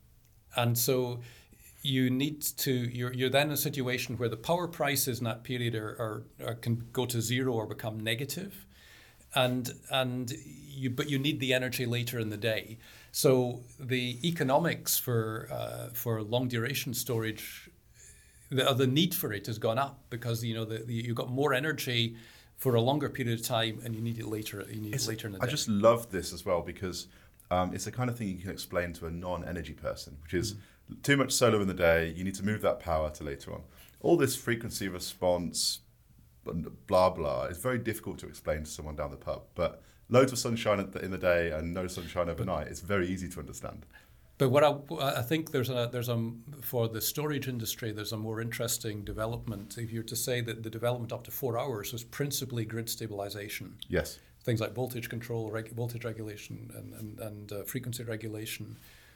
and so you need to. You're you're then in a situation where the power prices in that period are, are, are can go to zero or become negative, and and you but you need the energy later in the day. So the economics for uh, for long duration storage, the, the need for it has gone up because you know the, the, you've got more energy for a longer period of time, and you need it later. You need It's, it later in the I day. just love this as well because um, it's the kind of thing you can explain to a non-energy person, which is mm. too much solar in the day. You need to move that power to later on. All this frequency response, blah blah, is very difficult to explain to someone down the pub, but loads of sunshine in the day and no sunshine overnight. It's very easy to understand. But what I, I think there's a there's a for the storage industry there's a more interesting development. If you're to say that the development up to four hours was principally grid stabilization. Yes. Things like voltage control, reg, voltage regulation, and and, and uh, frequency regulation.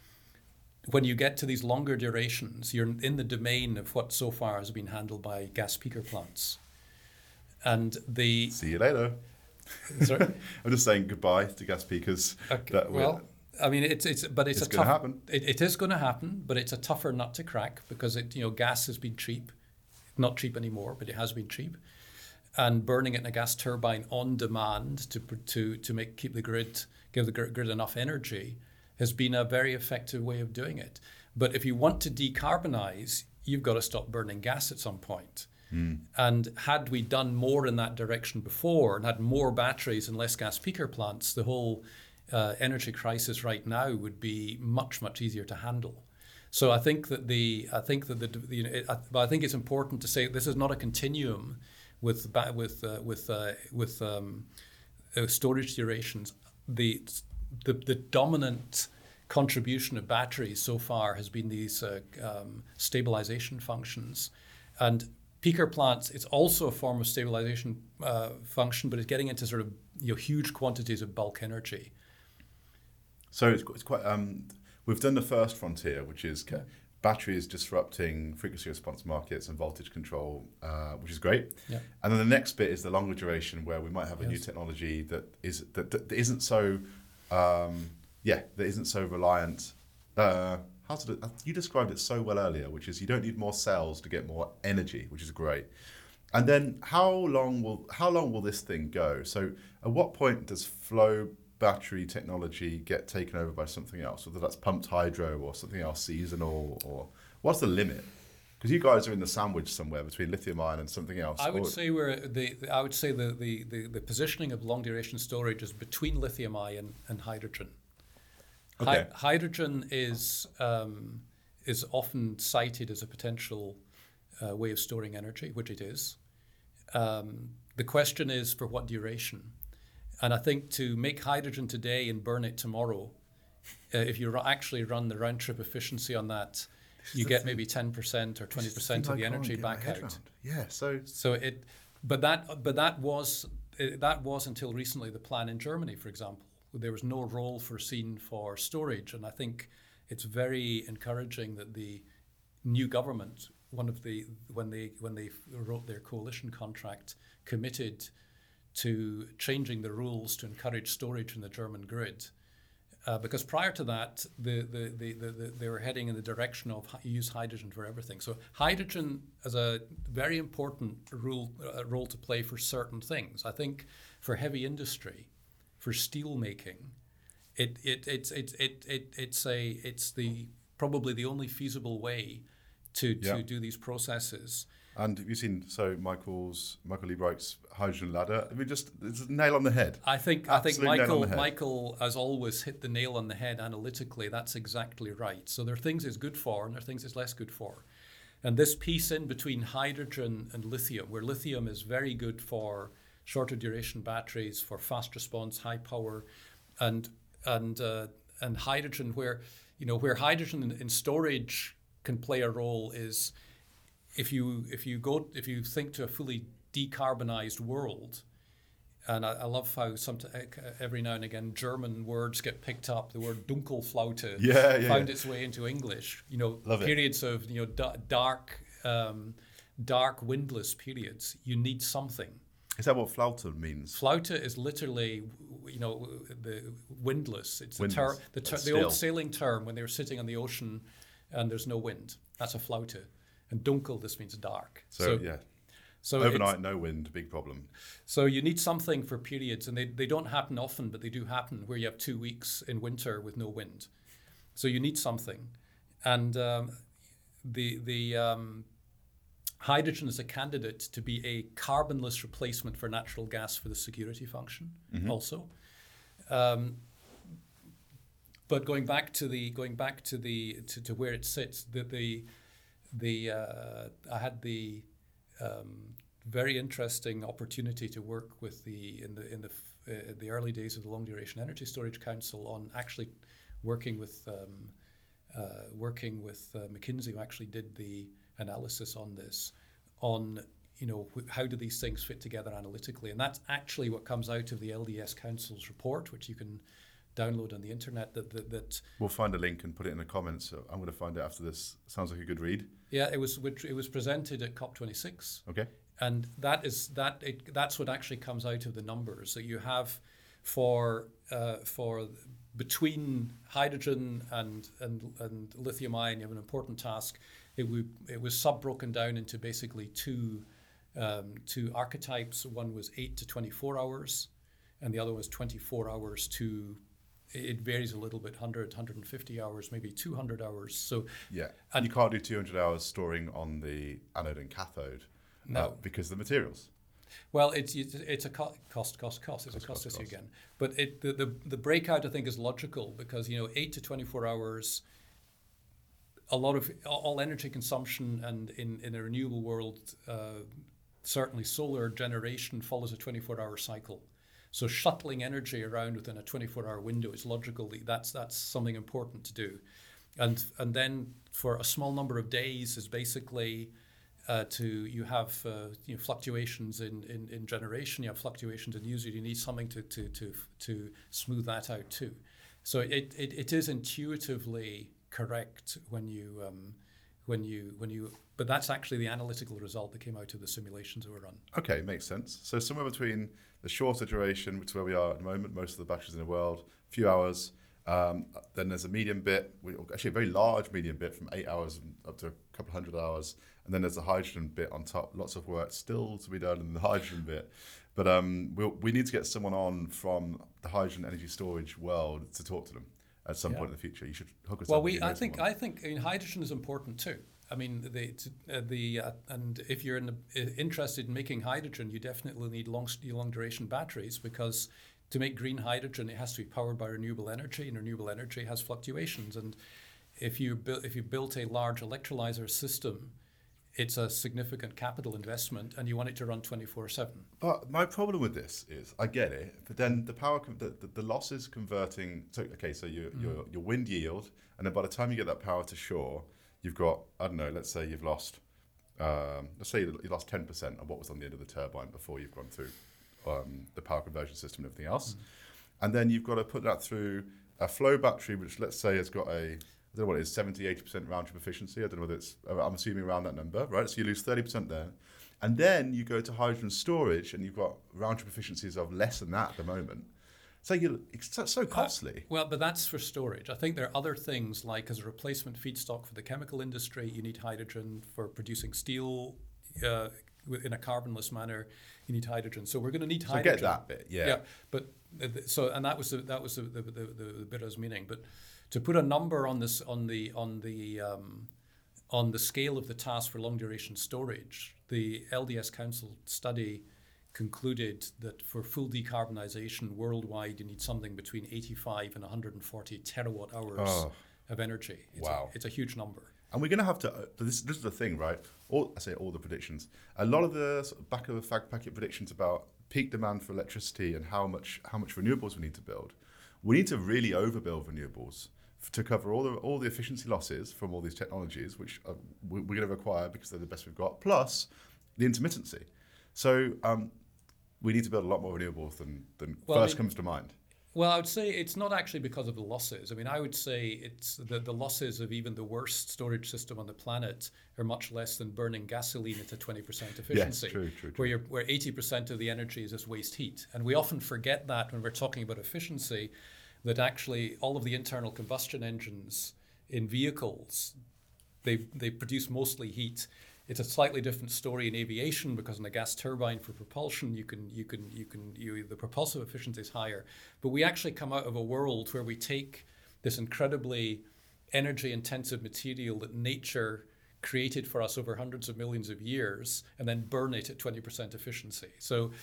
When you get to these longer durations, you're in the domain of what so far has been handled by gas peaker plants, and the see you later. Sorry? I'm just saying goodbye to gas peakers. Okay. That well, I mean, it's it's but it's, it's a going to tough. happen. It, it is going to happen, but it's a tougher nut to crack because it you know gas has been cheap, not cheap anymore, but it has been cheap, and burning it in a gas turbine on demand to to to make keep the grid give the grid enough energy has been a very effective way of doing it. But if you want to decarbonize, you've got to stop burning gas at some point. Mm. And had we done more in that direction before and had more batteries and less gas peaker plants, the whole uh, energy crisis right now would be much, much easier to handle. So I think that the I think that the you know it, I, but I think it's important to say this is not a continuum with with uh, with uh, with um, uh, storage durations. The, the the dominant contribution of batteries so far has been these uh, um, stabilization functions, and peaker plants, it's also a form of stabilization uh, function, but it's getting into sort of you know, huge quantities of bulk energy. So it's, it's quite. Um, we've done the first frontier, which is yeah. batteries disrupting frequency response markets and voltage control, uh, which is great. Yeah. And then the next bit is the longer duration, where we might have a yes. new technology that is that, that isn't so, um, yeah, that isn't so reliant. Uh, How to do, you described it so well earlier, which is you don't need more cells to get more energy, which is great. And then how long will how long will this thing go? So at what point does flow battery technology get taken over by something else, whether that's pumped hydro or something else seasonal, or what's the limit? Because you guys are in the sandwich somewhere between lithium ion and something else. I would or, say we're the, the I would say the, the, the, the positioning of long duration storage is between lithium ion and hydrogen. Okay. Hi- hydrogen is um, is often cited as a potential uh, way of storing energy, which it is. Um, the question is for what duration, and I think to make hydrogen today and burn it tomorrow, uh, if you ru- actually run the round trip efficiency on that, you get maybe ten percent or twenty percent of the energy back out. Round. Yeah. So so it, but that but that was uh, that was until recently the plan in Germany, for example. There was no role foreseen for storage, and I think it's very encouraging that the new government, one of the when they when they wrote their coalition contract, committed to changing the rules to encourage storage in the German grid, uh, because prior to that, the the, the the the they were heading in the direction of use hydrogen for everything. So hydrogen as a very important role uh, role to play for certain things. I think for heavy industry. For steel making, it it it's it, it it it's a it's the probably the only feasible way to to yeah. do these processes. And have you seen so Michael's Michael Liebreich's hydrogen ladder? I mean, just it's a nail on the head. I think Absolute I think Michael head. Michael has always hit the nail on the head analytically. That's exactly right. So there are things it's good for, and there are things it's less good for. And this piece in between hydrogen and lithium, where lithium is very good for shorter duration batteries, for fast response, high power, and and uh, and hydrogen, where you know where hydrogen in, in storage can play a role is if you if you go if you think to a fully decarbonized world, and I, I love how some every now and again German words get picked up. The word Dunkelflaute yeah, yeah, found yeah. its way into English. You know, Love periods it. of you know d- dark, um, dark windless periods. You need something. Is that what Flaute means? Flaute is literally, you know, the windless. It's Windless. the, ter- the, ter- the Still. old sailing term when they were sitting on the ocean and there's no wind. That's a Flaute. And dunkel, this means dark. So, yeah. So overnight, no wind, big problem. So you need something for periods, and they, they don't happen often, but they do happen where you have two weeks in winter with no wind. So you need something. And um, the the um, hydrogen is a candidate to be a carbonless replacement for natural gas for the security function mm-hmm. also. Um, but going back to the going back to the to, to where it sits, the the the uh, I had the um, very interesting opportunity to work with the in the in the uh, the early days of the Long Duration Energy Storage Council on actually working with um, uh, working with uh, McKinsey, who actually did the analysis on this, on you know wh- how do these things fit together analytically, and that's actually what comes out of the L D S Council's report, which you can download on the internet. That that, that we'll find a link and put it in the comments. So I'm going to find it after this. Sounds like a good read. Yeah, it was it was presented at COP twenty-six. Okay. And that is that it, that's what actually comes out of the numbers that you have for uh, for between hydrogen and, and and lithium ion. You have an important task. It would it was sub broken down into basically two um, two archetypes. One was eight to twenty-four hours, and the other was twenty-four hours to. It varies a little bit, one hundred, one hundred fifty hours, maybe two hundred hours. So yeah, and you can't do two hundred hours storing on the anode and cathode. No, uh, because of the materials. Well, it's it's a co- cost, cost, cost. It's cost, a cost, cost issue cost. again. But it, the, the the breakout I think is logical because you know eight to twenty-four hours. A lot of all energy consumption and in, in a renewable world, uh, certainly solar generation follows a twenty-four hour cycle. So shuttling energy around within a twenty-four hour window is logical. That's that's something important to do, and and then for a small number of days is basically. Uh, to you have uh, you know, fluctuations in, in, in generation, you have fluctuations in usage. You need something to to to to smooth that out too. So it it, it is intuitively correct when you um, when you when you. But that's actually the analytical result that came out of the simulations that were run. Okay, makes sense. So somewhere between the shorter duration, which is where we are at the moment, most of the batteries in the world, a few hours. Um, then there's a medium bit, actually a very large medium bit from eight hours up to a couple hundred hours. And then there's the hydrogen bit on top. Lots of work still to be done in the hydrogen bit. But um, we'll, we need to get someone on from the hydrogen energy storage world to talk to them at some yeah. point in the future. You should hook us well, up. Well, we I think, I think I mean, hydrogen is important too. I mean, the uh, the uh, and if you're in the, uh, interested in making hydrogen, you definitely need long long duration batteries because to make green hydrogen, it has to be powered by renewable energy, and renewable energy has fluctuations. And if you bu- if you built a large electrolyzer system, it's a significant capital investment, and you want it to run twenty-four seven. But my problem with this is, I get it, but then the power, com- the, the, the losses converting. So okay, so your mm. your your wind yield, and then by the time you get that power to shore, you've got I don't know. Let's say you've lost, um, let's say you lost ten percent of what was on the end of the turbine before you've gone through. Um, the power conversion system and everything else. Mm. And then you've got to put that through a flow battery, which let's say has got a, I don't know what it is, seventy, eighty percent round trip efficiency. I don't know whether it's, I'm assuming around that number, right? So you lose thirty percent there. And then you go to hydrogen storage and you've got round trip efficiencies of less than that at the moment. So you it's so costly. Uh, well, but that's for storage. I think there are other things like as a replacement feedstock for the chemical industry, you need hydrogen for producing steel, uh, in a carbonless manner, you need hydrogen. So we're going to need so hydrogen. So get that bit, yeah. Yeah, but so and that was the, that was the the, the, the bit I was meaning. But to put a number on this on the on the um, on the scale of the task for long duration storage, the L D S Council study concluded that for full decarbonisation worldwide, you need something between eighty-five and one hundred forty terawatt hours oh. of energy. It's wow, a, it's a huge number. And we're going to have to, uh, this, this is the thing, right? All, I say all the predictions. A lot of the sort of back of the fag packet predictions about peak demand for electricity and how much how much renewables we need to build. We need to really overbuild renewables to cover all the all the efficiency losses from all these technologies, which are, we- we're going to require because they're the best we've got, plus the intermittency. So um, we need to build a lot more renewables than, than Well, first I mean- comes to mind. Well, I would say it's not actually because of the losses. I mean, I would say it's the, the losses of even the worst storage system on the planet are much less than burning gasoline at a twenty percent efficiency. Yes, true, true, true. Where, you're, where eighty percent of the energy is just waste heat. And we often forget that when we're talking about efficiency, that actually all of the internal combustion engines in vehicles, they, they produce mostly heat. It's a slightly different story in aviation because in a gas turbine for propulsion, you can you can you can you, the propulsive efficiency is higher. But we actually come out of a world where we take this incredibly energy-intensive material that nature created for us over hundreds of millions of years, and then burn it at twenty percent efficiency. So.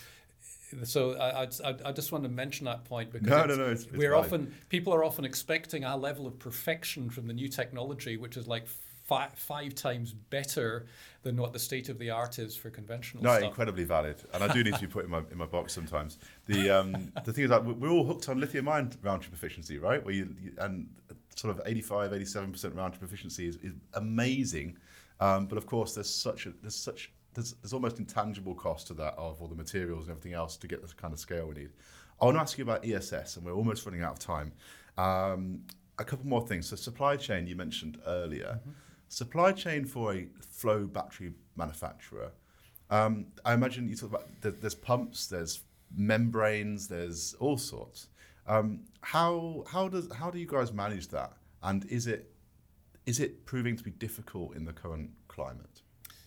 So I, I, I just want to mention that point because No, it's, no, no, it's- it's we're valid. often people are often expecting a level of perfection from the new technology, which is like five, five times better than what the state of the art is for conventional No, stuff. incredibly valid, and I do need to be put in my in my box sometimes. The um, the thing is that we're all hooked on lithium-ion round trip efficiency, right? Where you, you and sort of eighty-five, eighty-seven percent round trip efficiency is, is amazing, um, but of course there's such a, there's such there's, there's almost intangible cost to that of all the materials and everything else to get the kind of scale we need. I want to ask you about E S S, and we're almost running out of time. Um, a couple more things. So supply chain you mentioned earlier. Mm-hmm. Supply chain for a flow battery manufacturer. Um, I imagine you talk about there, there's pumps, there's membranes, there's all sorts. Um, how how does how do you guys manage that? And is it is it proving to be difficult in the current climate?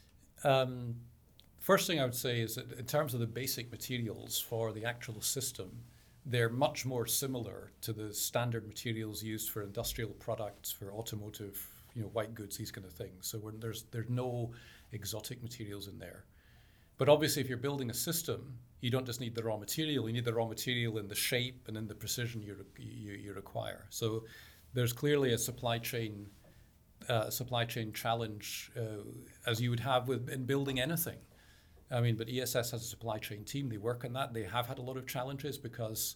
Um, first thing I would say is that in terms of the basic materials for the actual system, they're much more similar to the standard materials used for industrial products, for automotive, you know, white goods, these kind of things. So when there's there's no exotic materials in there. But obviously, if you're building a system, you don't just need the raw material. You need the raw material in the shape and in the precision you re- you, you require. So there's clearly a supply chain uh, supply chain challenge, uh, as you would have with in building anything. I mean, but E S S has a supply chain team. They work on that. They have had a lot of challenges because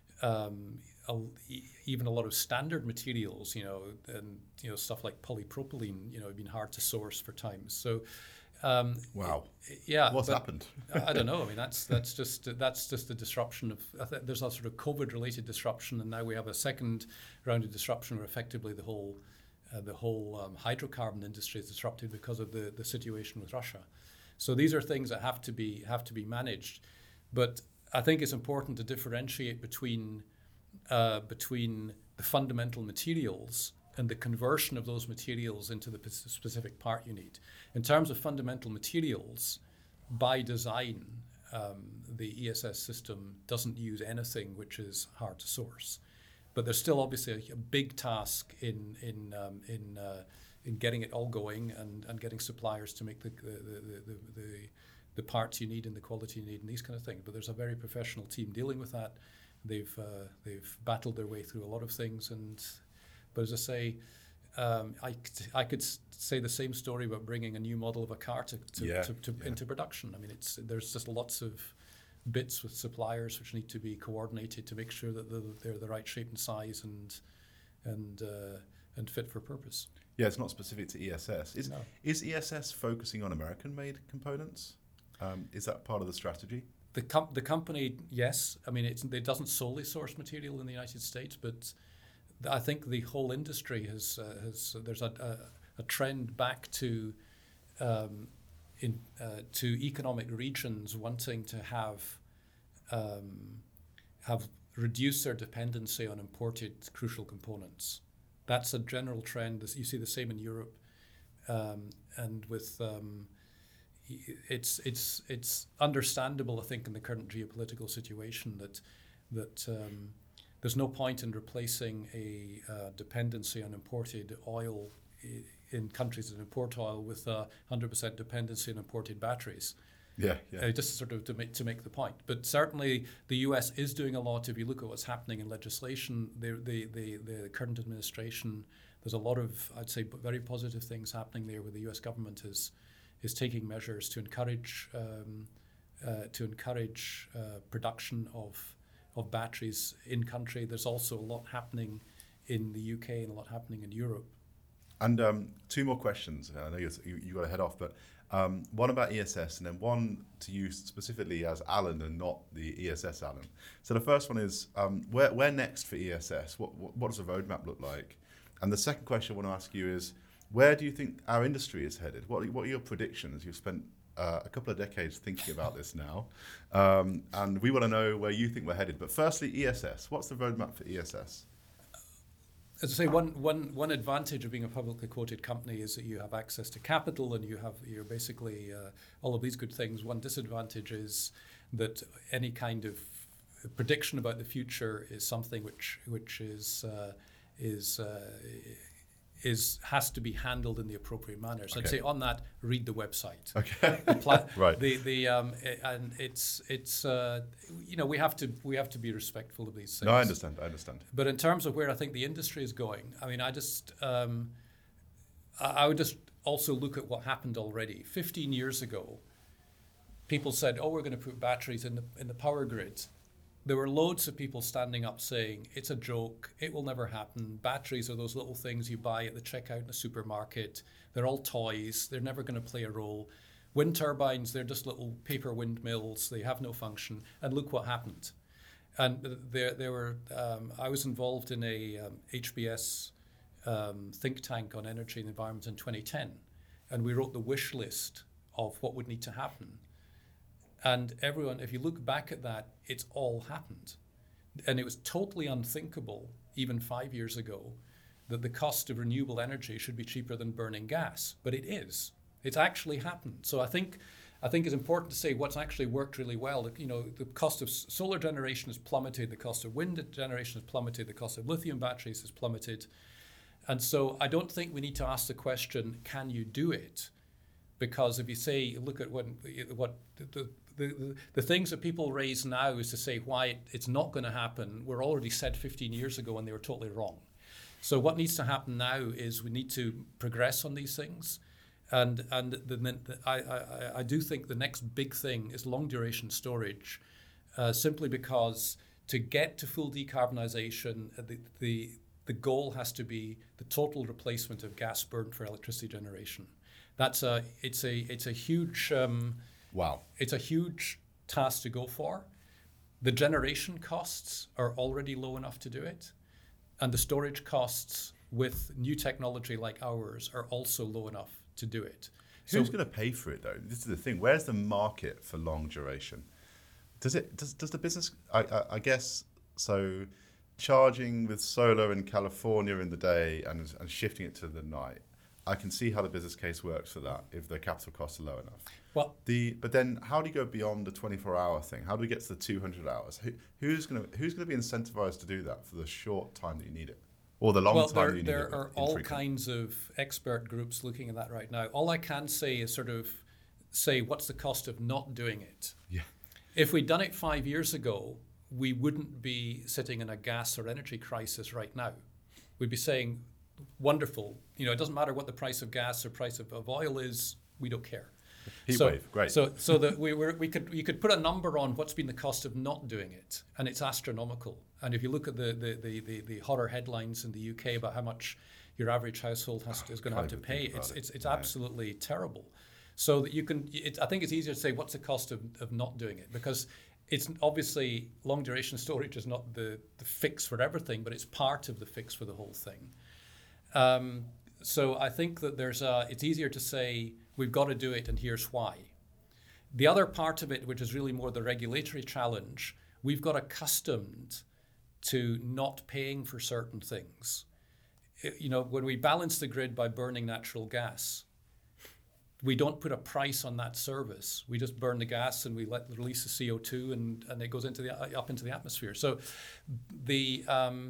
um, a, even a lot of standard materials, you know, and you know stuff like polypropylene, you know, have been hard to source for times. So, um, Wow. yeah, What's but happened? I don't know. I mean, that's that's just that's just the disruption of. I think there's a sort of COVID-related disruption, and now we have a second round of disruption where effectively the whole uh, the whole um, hydrocarbon industry is disrupted because of the, the situation with Russia. So these are things that have to be have to be managed, but I think it's important to differentiate between uh, between the fundamental materials and the conversion of those materials into the specific part you need. In terms of fundamental materials, by design, um, the E S S system doesn't use anything which is hard to source. But there's still obviously a, a big task in in um, in uh, in getting it all going and, and getting suppliers to make the the, the, the, the the parts you need and the quality you need and these kind of things. But there's a very professional team dealing with that. They've uh, they've battled their way through a lot of things. And but as I say, um, I I could say the same story about bringing a new model of a car to, to, yeah, to, to yeah. into production. I mean, it's there's just lots of bits with suppliers which need to be coordinated to make sure that they're, they're the right shape and size and and uh, and fit for purpose. Yeah, it's not specific to E S S. Is No. is E S S focusing on American-made components? Um, is that part of the strategy? The com- the company, yes. I mean, it's, it doesn't solely source material in the United States, but th- I think the whole industry has uh, has there's a, a, a trend back to um, in uh, to economic regions wanting to have um, have reduced their dependency on imported crucial components. That's a general trend. You see the same in Europe, um, and with um, it's it's it's understandable, I think, in the current geopolitical situation that that um, there's no point in replacing a uh, dependency on imported oil in countries that import oil with a one hundred percent dependency on imported batteries. Yeah, yeah. Uh, just sort of to make to make the point. But certainly the U S is doing a lot. If you look at what's happening in legislation, the the the, the current administration, there's a lot of, I'd say, very positive things happening there, where the U S government is is taking measures to encourage um, uh, to encourage uh, production of of batteries in country. There's also a lot happening in the U K and a lot happening in Europe. And um, two more questions. I know you're, you you got to head off, but um, one about E S S, and then one to you specifically as Alan and not the E S S Alan. So the first one is um, where where next for E S S? What, what what does the roadmap look like? And the second question I want to ask you is, where do you think our industry is headed? What are, what are your predictions? You've spent uh, a couple of decades thinking about this now, um, and we want to know where you think we're headed. But firstly, E S S. What's the roadmap for E S S? As I say, one, one, one advantage of being a publicly quoted company is that you have access to capital and you have you're basically uh, all of these good things. One disadvantage is that any kind of prediction about the future is something which which is uh, is uh, is has to be handled in the appropriate manner. So Okay. I'd say on that, read the website. Okay. The pla- Right. The the um i- and it's it's uh, you know we have to we have to be respectful of these things. No, I understand. I understand. But in terms of where I think the industry is going, I mean, I just um, I I would just also look at what happened already. Fifteen years ago, people said, "Oh, we're going to put batteries in the in the power grid." There were loads of people standing up saying, "It's a joke. It will never happen. Batteries are those little things you buy at the checkout in the supermarket. They're all toys. They're never going to play a role. Wind turbines, they're just little paper windmills. They have no function." And look what happened. And there, there were. Um, I was involved in a um, H B S um, think tank on energy and environment in twenty ten, and we wrote the wish list of what would need to happen. And everyone, if you look back at that, it's all happened. And it was totally unthinkable, even five years ago, that the cost of renewable energy should be cheaper than burning gas. But it is. It's actually happened. So I think I think it's important to say what's actually worked really well. You know, the cost of s- solar generation has plummeted, the cost of wind generation has plummeted, the cost of lithium batteries has plummeted. And so I don't think we need to ask the question, can you do it? Because if you say, look at what what the the, the, the things that people raise now is to say why it, it's not going to happen were already said fifteen years ago and they were totally wrong. So what needs to happen now is we need to progress on these things. And and the, the, I, I, I do think the next big thing is long duration storage, uh, simply because to get to full decarbonisation, uh, the, the, the goal has to be the total replacement of gas burned for electricity generation. That's a it's a it's a huge um, Wow. it's a huge task to go for. The generation costs are already low enough to do it, and the storage costs with new technology like ours are also low enough to do it. Who's going to pay for it though? This is the thing. Where's the market for long duration? Does it? Does does the business? I I, I guess so. Charging with solar in California in the day and and shifting it to the night. I can see how the business case works for that if the capital costs are low enough. Well, the but then how do you go beyond the twenty-four hour thing? How do we get to the two hundred hours? Who, who's going to who's going to be incentivized to do that for the short time that you need it, or the long well, time there, that you need there it? are all kinds of expert groups looking at that right now. All I can say is sort of say, what's the cost of not doing it? Yeah. If we'd done it five years ago, we wouldn't be sitting in a gas or energy crisis right now. We'd be saying, wonderful, you know, it doesn't matter what the price of gas or price of, of oil is, we don't care. Heat so, wave, great. So, so that we were, we could, you could put a number on what's been the cost of not doing it, and it's astronomical. And if you look at the the, the, the, the horror headlines in the U K about how much your average household has to, is going to have to pay, it's it's it's yeah. absolutely terrible. So that you can, it, I think it's easier to say what's the cost of, of not doing it, because it's obviously long duration storage is not the, the fix for everything, but it's part of the fix for the whole thing. Um, so I think that there's a, it's easier to say we've got to do it and here's why. The other part of it, which is really more the regulatory challenge, we've got accustomed to not paying for certain things. It, you know, when we balance the grid by burning natural gas, we don't put a price on that service. We just burn the gas and we let release the C O two and, and it goes into the up into the atmosphere. So the, um,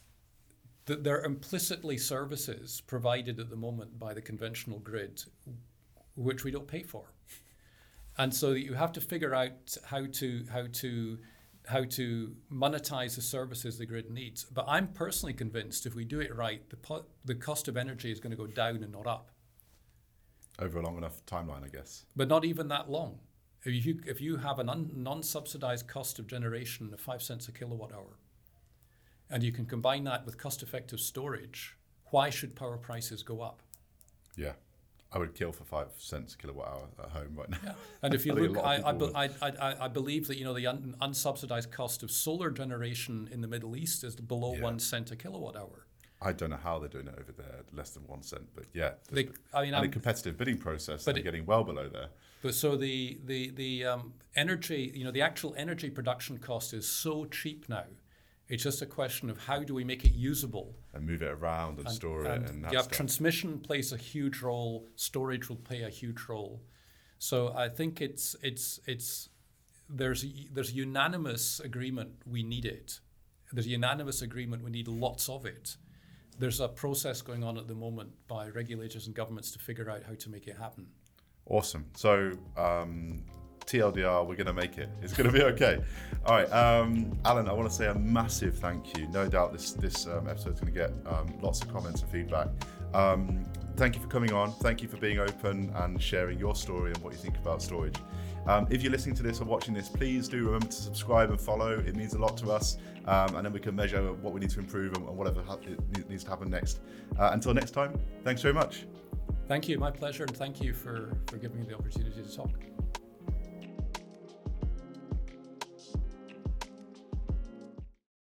the there are implicitly services provided at the moment by the conventional grid which we don't pay for. And so you have to figure out how to how to how to monetize the services the grid needs. But I'm personally convinced if we do it right, the po- the cost of energy is going to go down and not up. Over a long enough timeline, I guess. But not even that long. If you if you have a non, non-subsidized cost of generation of five cents a kilowatt hour, and you can combine that with cost-effective storage, why should power prices go up? Yeah. I would kill for five cents a kilowatt hour at home right now. Yeah. And if you I think look, a lot I, of I, people be- I, I, I believe that you know the un- unsubsidized cost of solar generation in the Middle East is below Yeah. one cent a kilowatt hour. I don't know how they're doing it over there, less than one cent, but yeah. They, I mean, and I'm, a competitive bidding process, but they're it- getting well below there. but so the the the um, energy, you know, the actual energy production cost is so cheap now. It's just a question of how do we make it usable. And move it around and, store and it and that yeah, stuff. transmission plays a huge role. Storage will play a huge role. So I think it's it's it's there's there's unanimous agreement we need it. There's unanimous agreement we need lots of it. There's a process going on at the moment by regulators and governments to figure out how to make it happen. Awesome. So um, T L D R, we're going to make it. It's going to be okay. All right, um, Alan, I want to say a massive thank you. No doubt this this um, episode is going to get um, lots of comments and feedback. Um, thank you for coming on. Thank you for being open and sharing your story and what you think about storage. Um, if you're listening to this or watching this, please do remember to subscribe and follow. It means a lot to us, um, and then we can measure what we need to improve and, and whatever ha- it needs to happen next. Uh, until next time, thanks very much. Thank you, my pleasure, and thank you for, for giving me the opportunity to talk.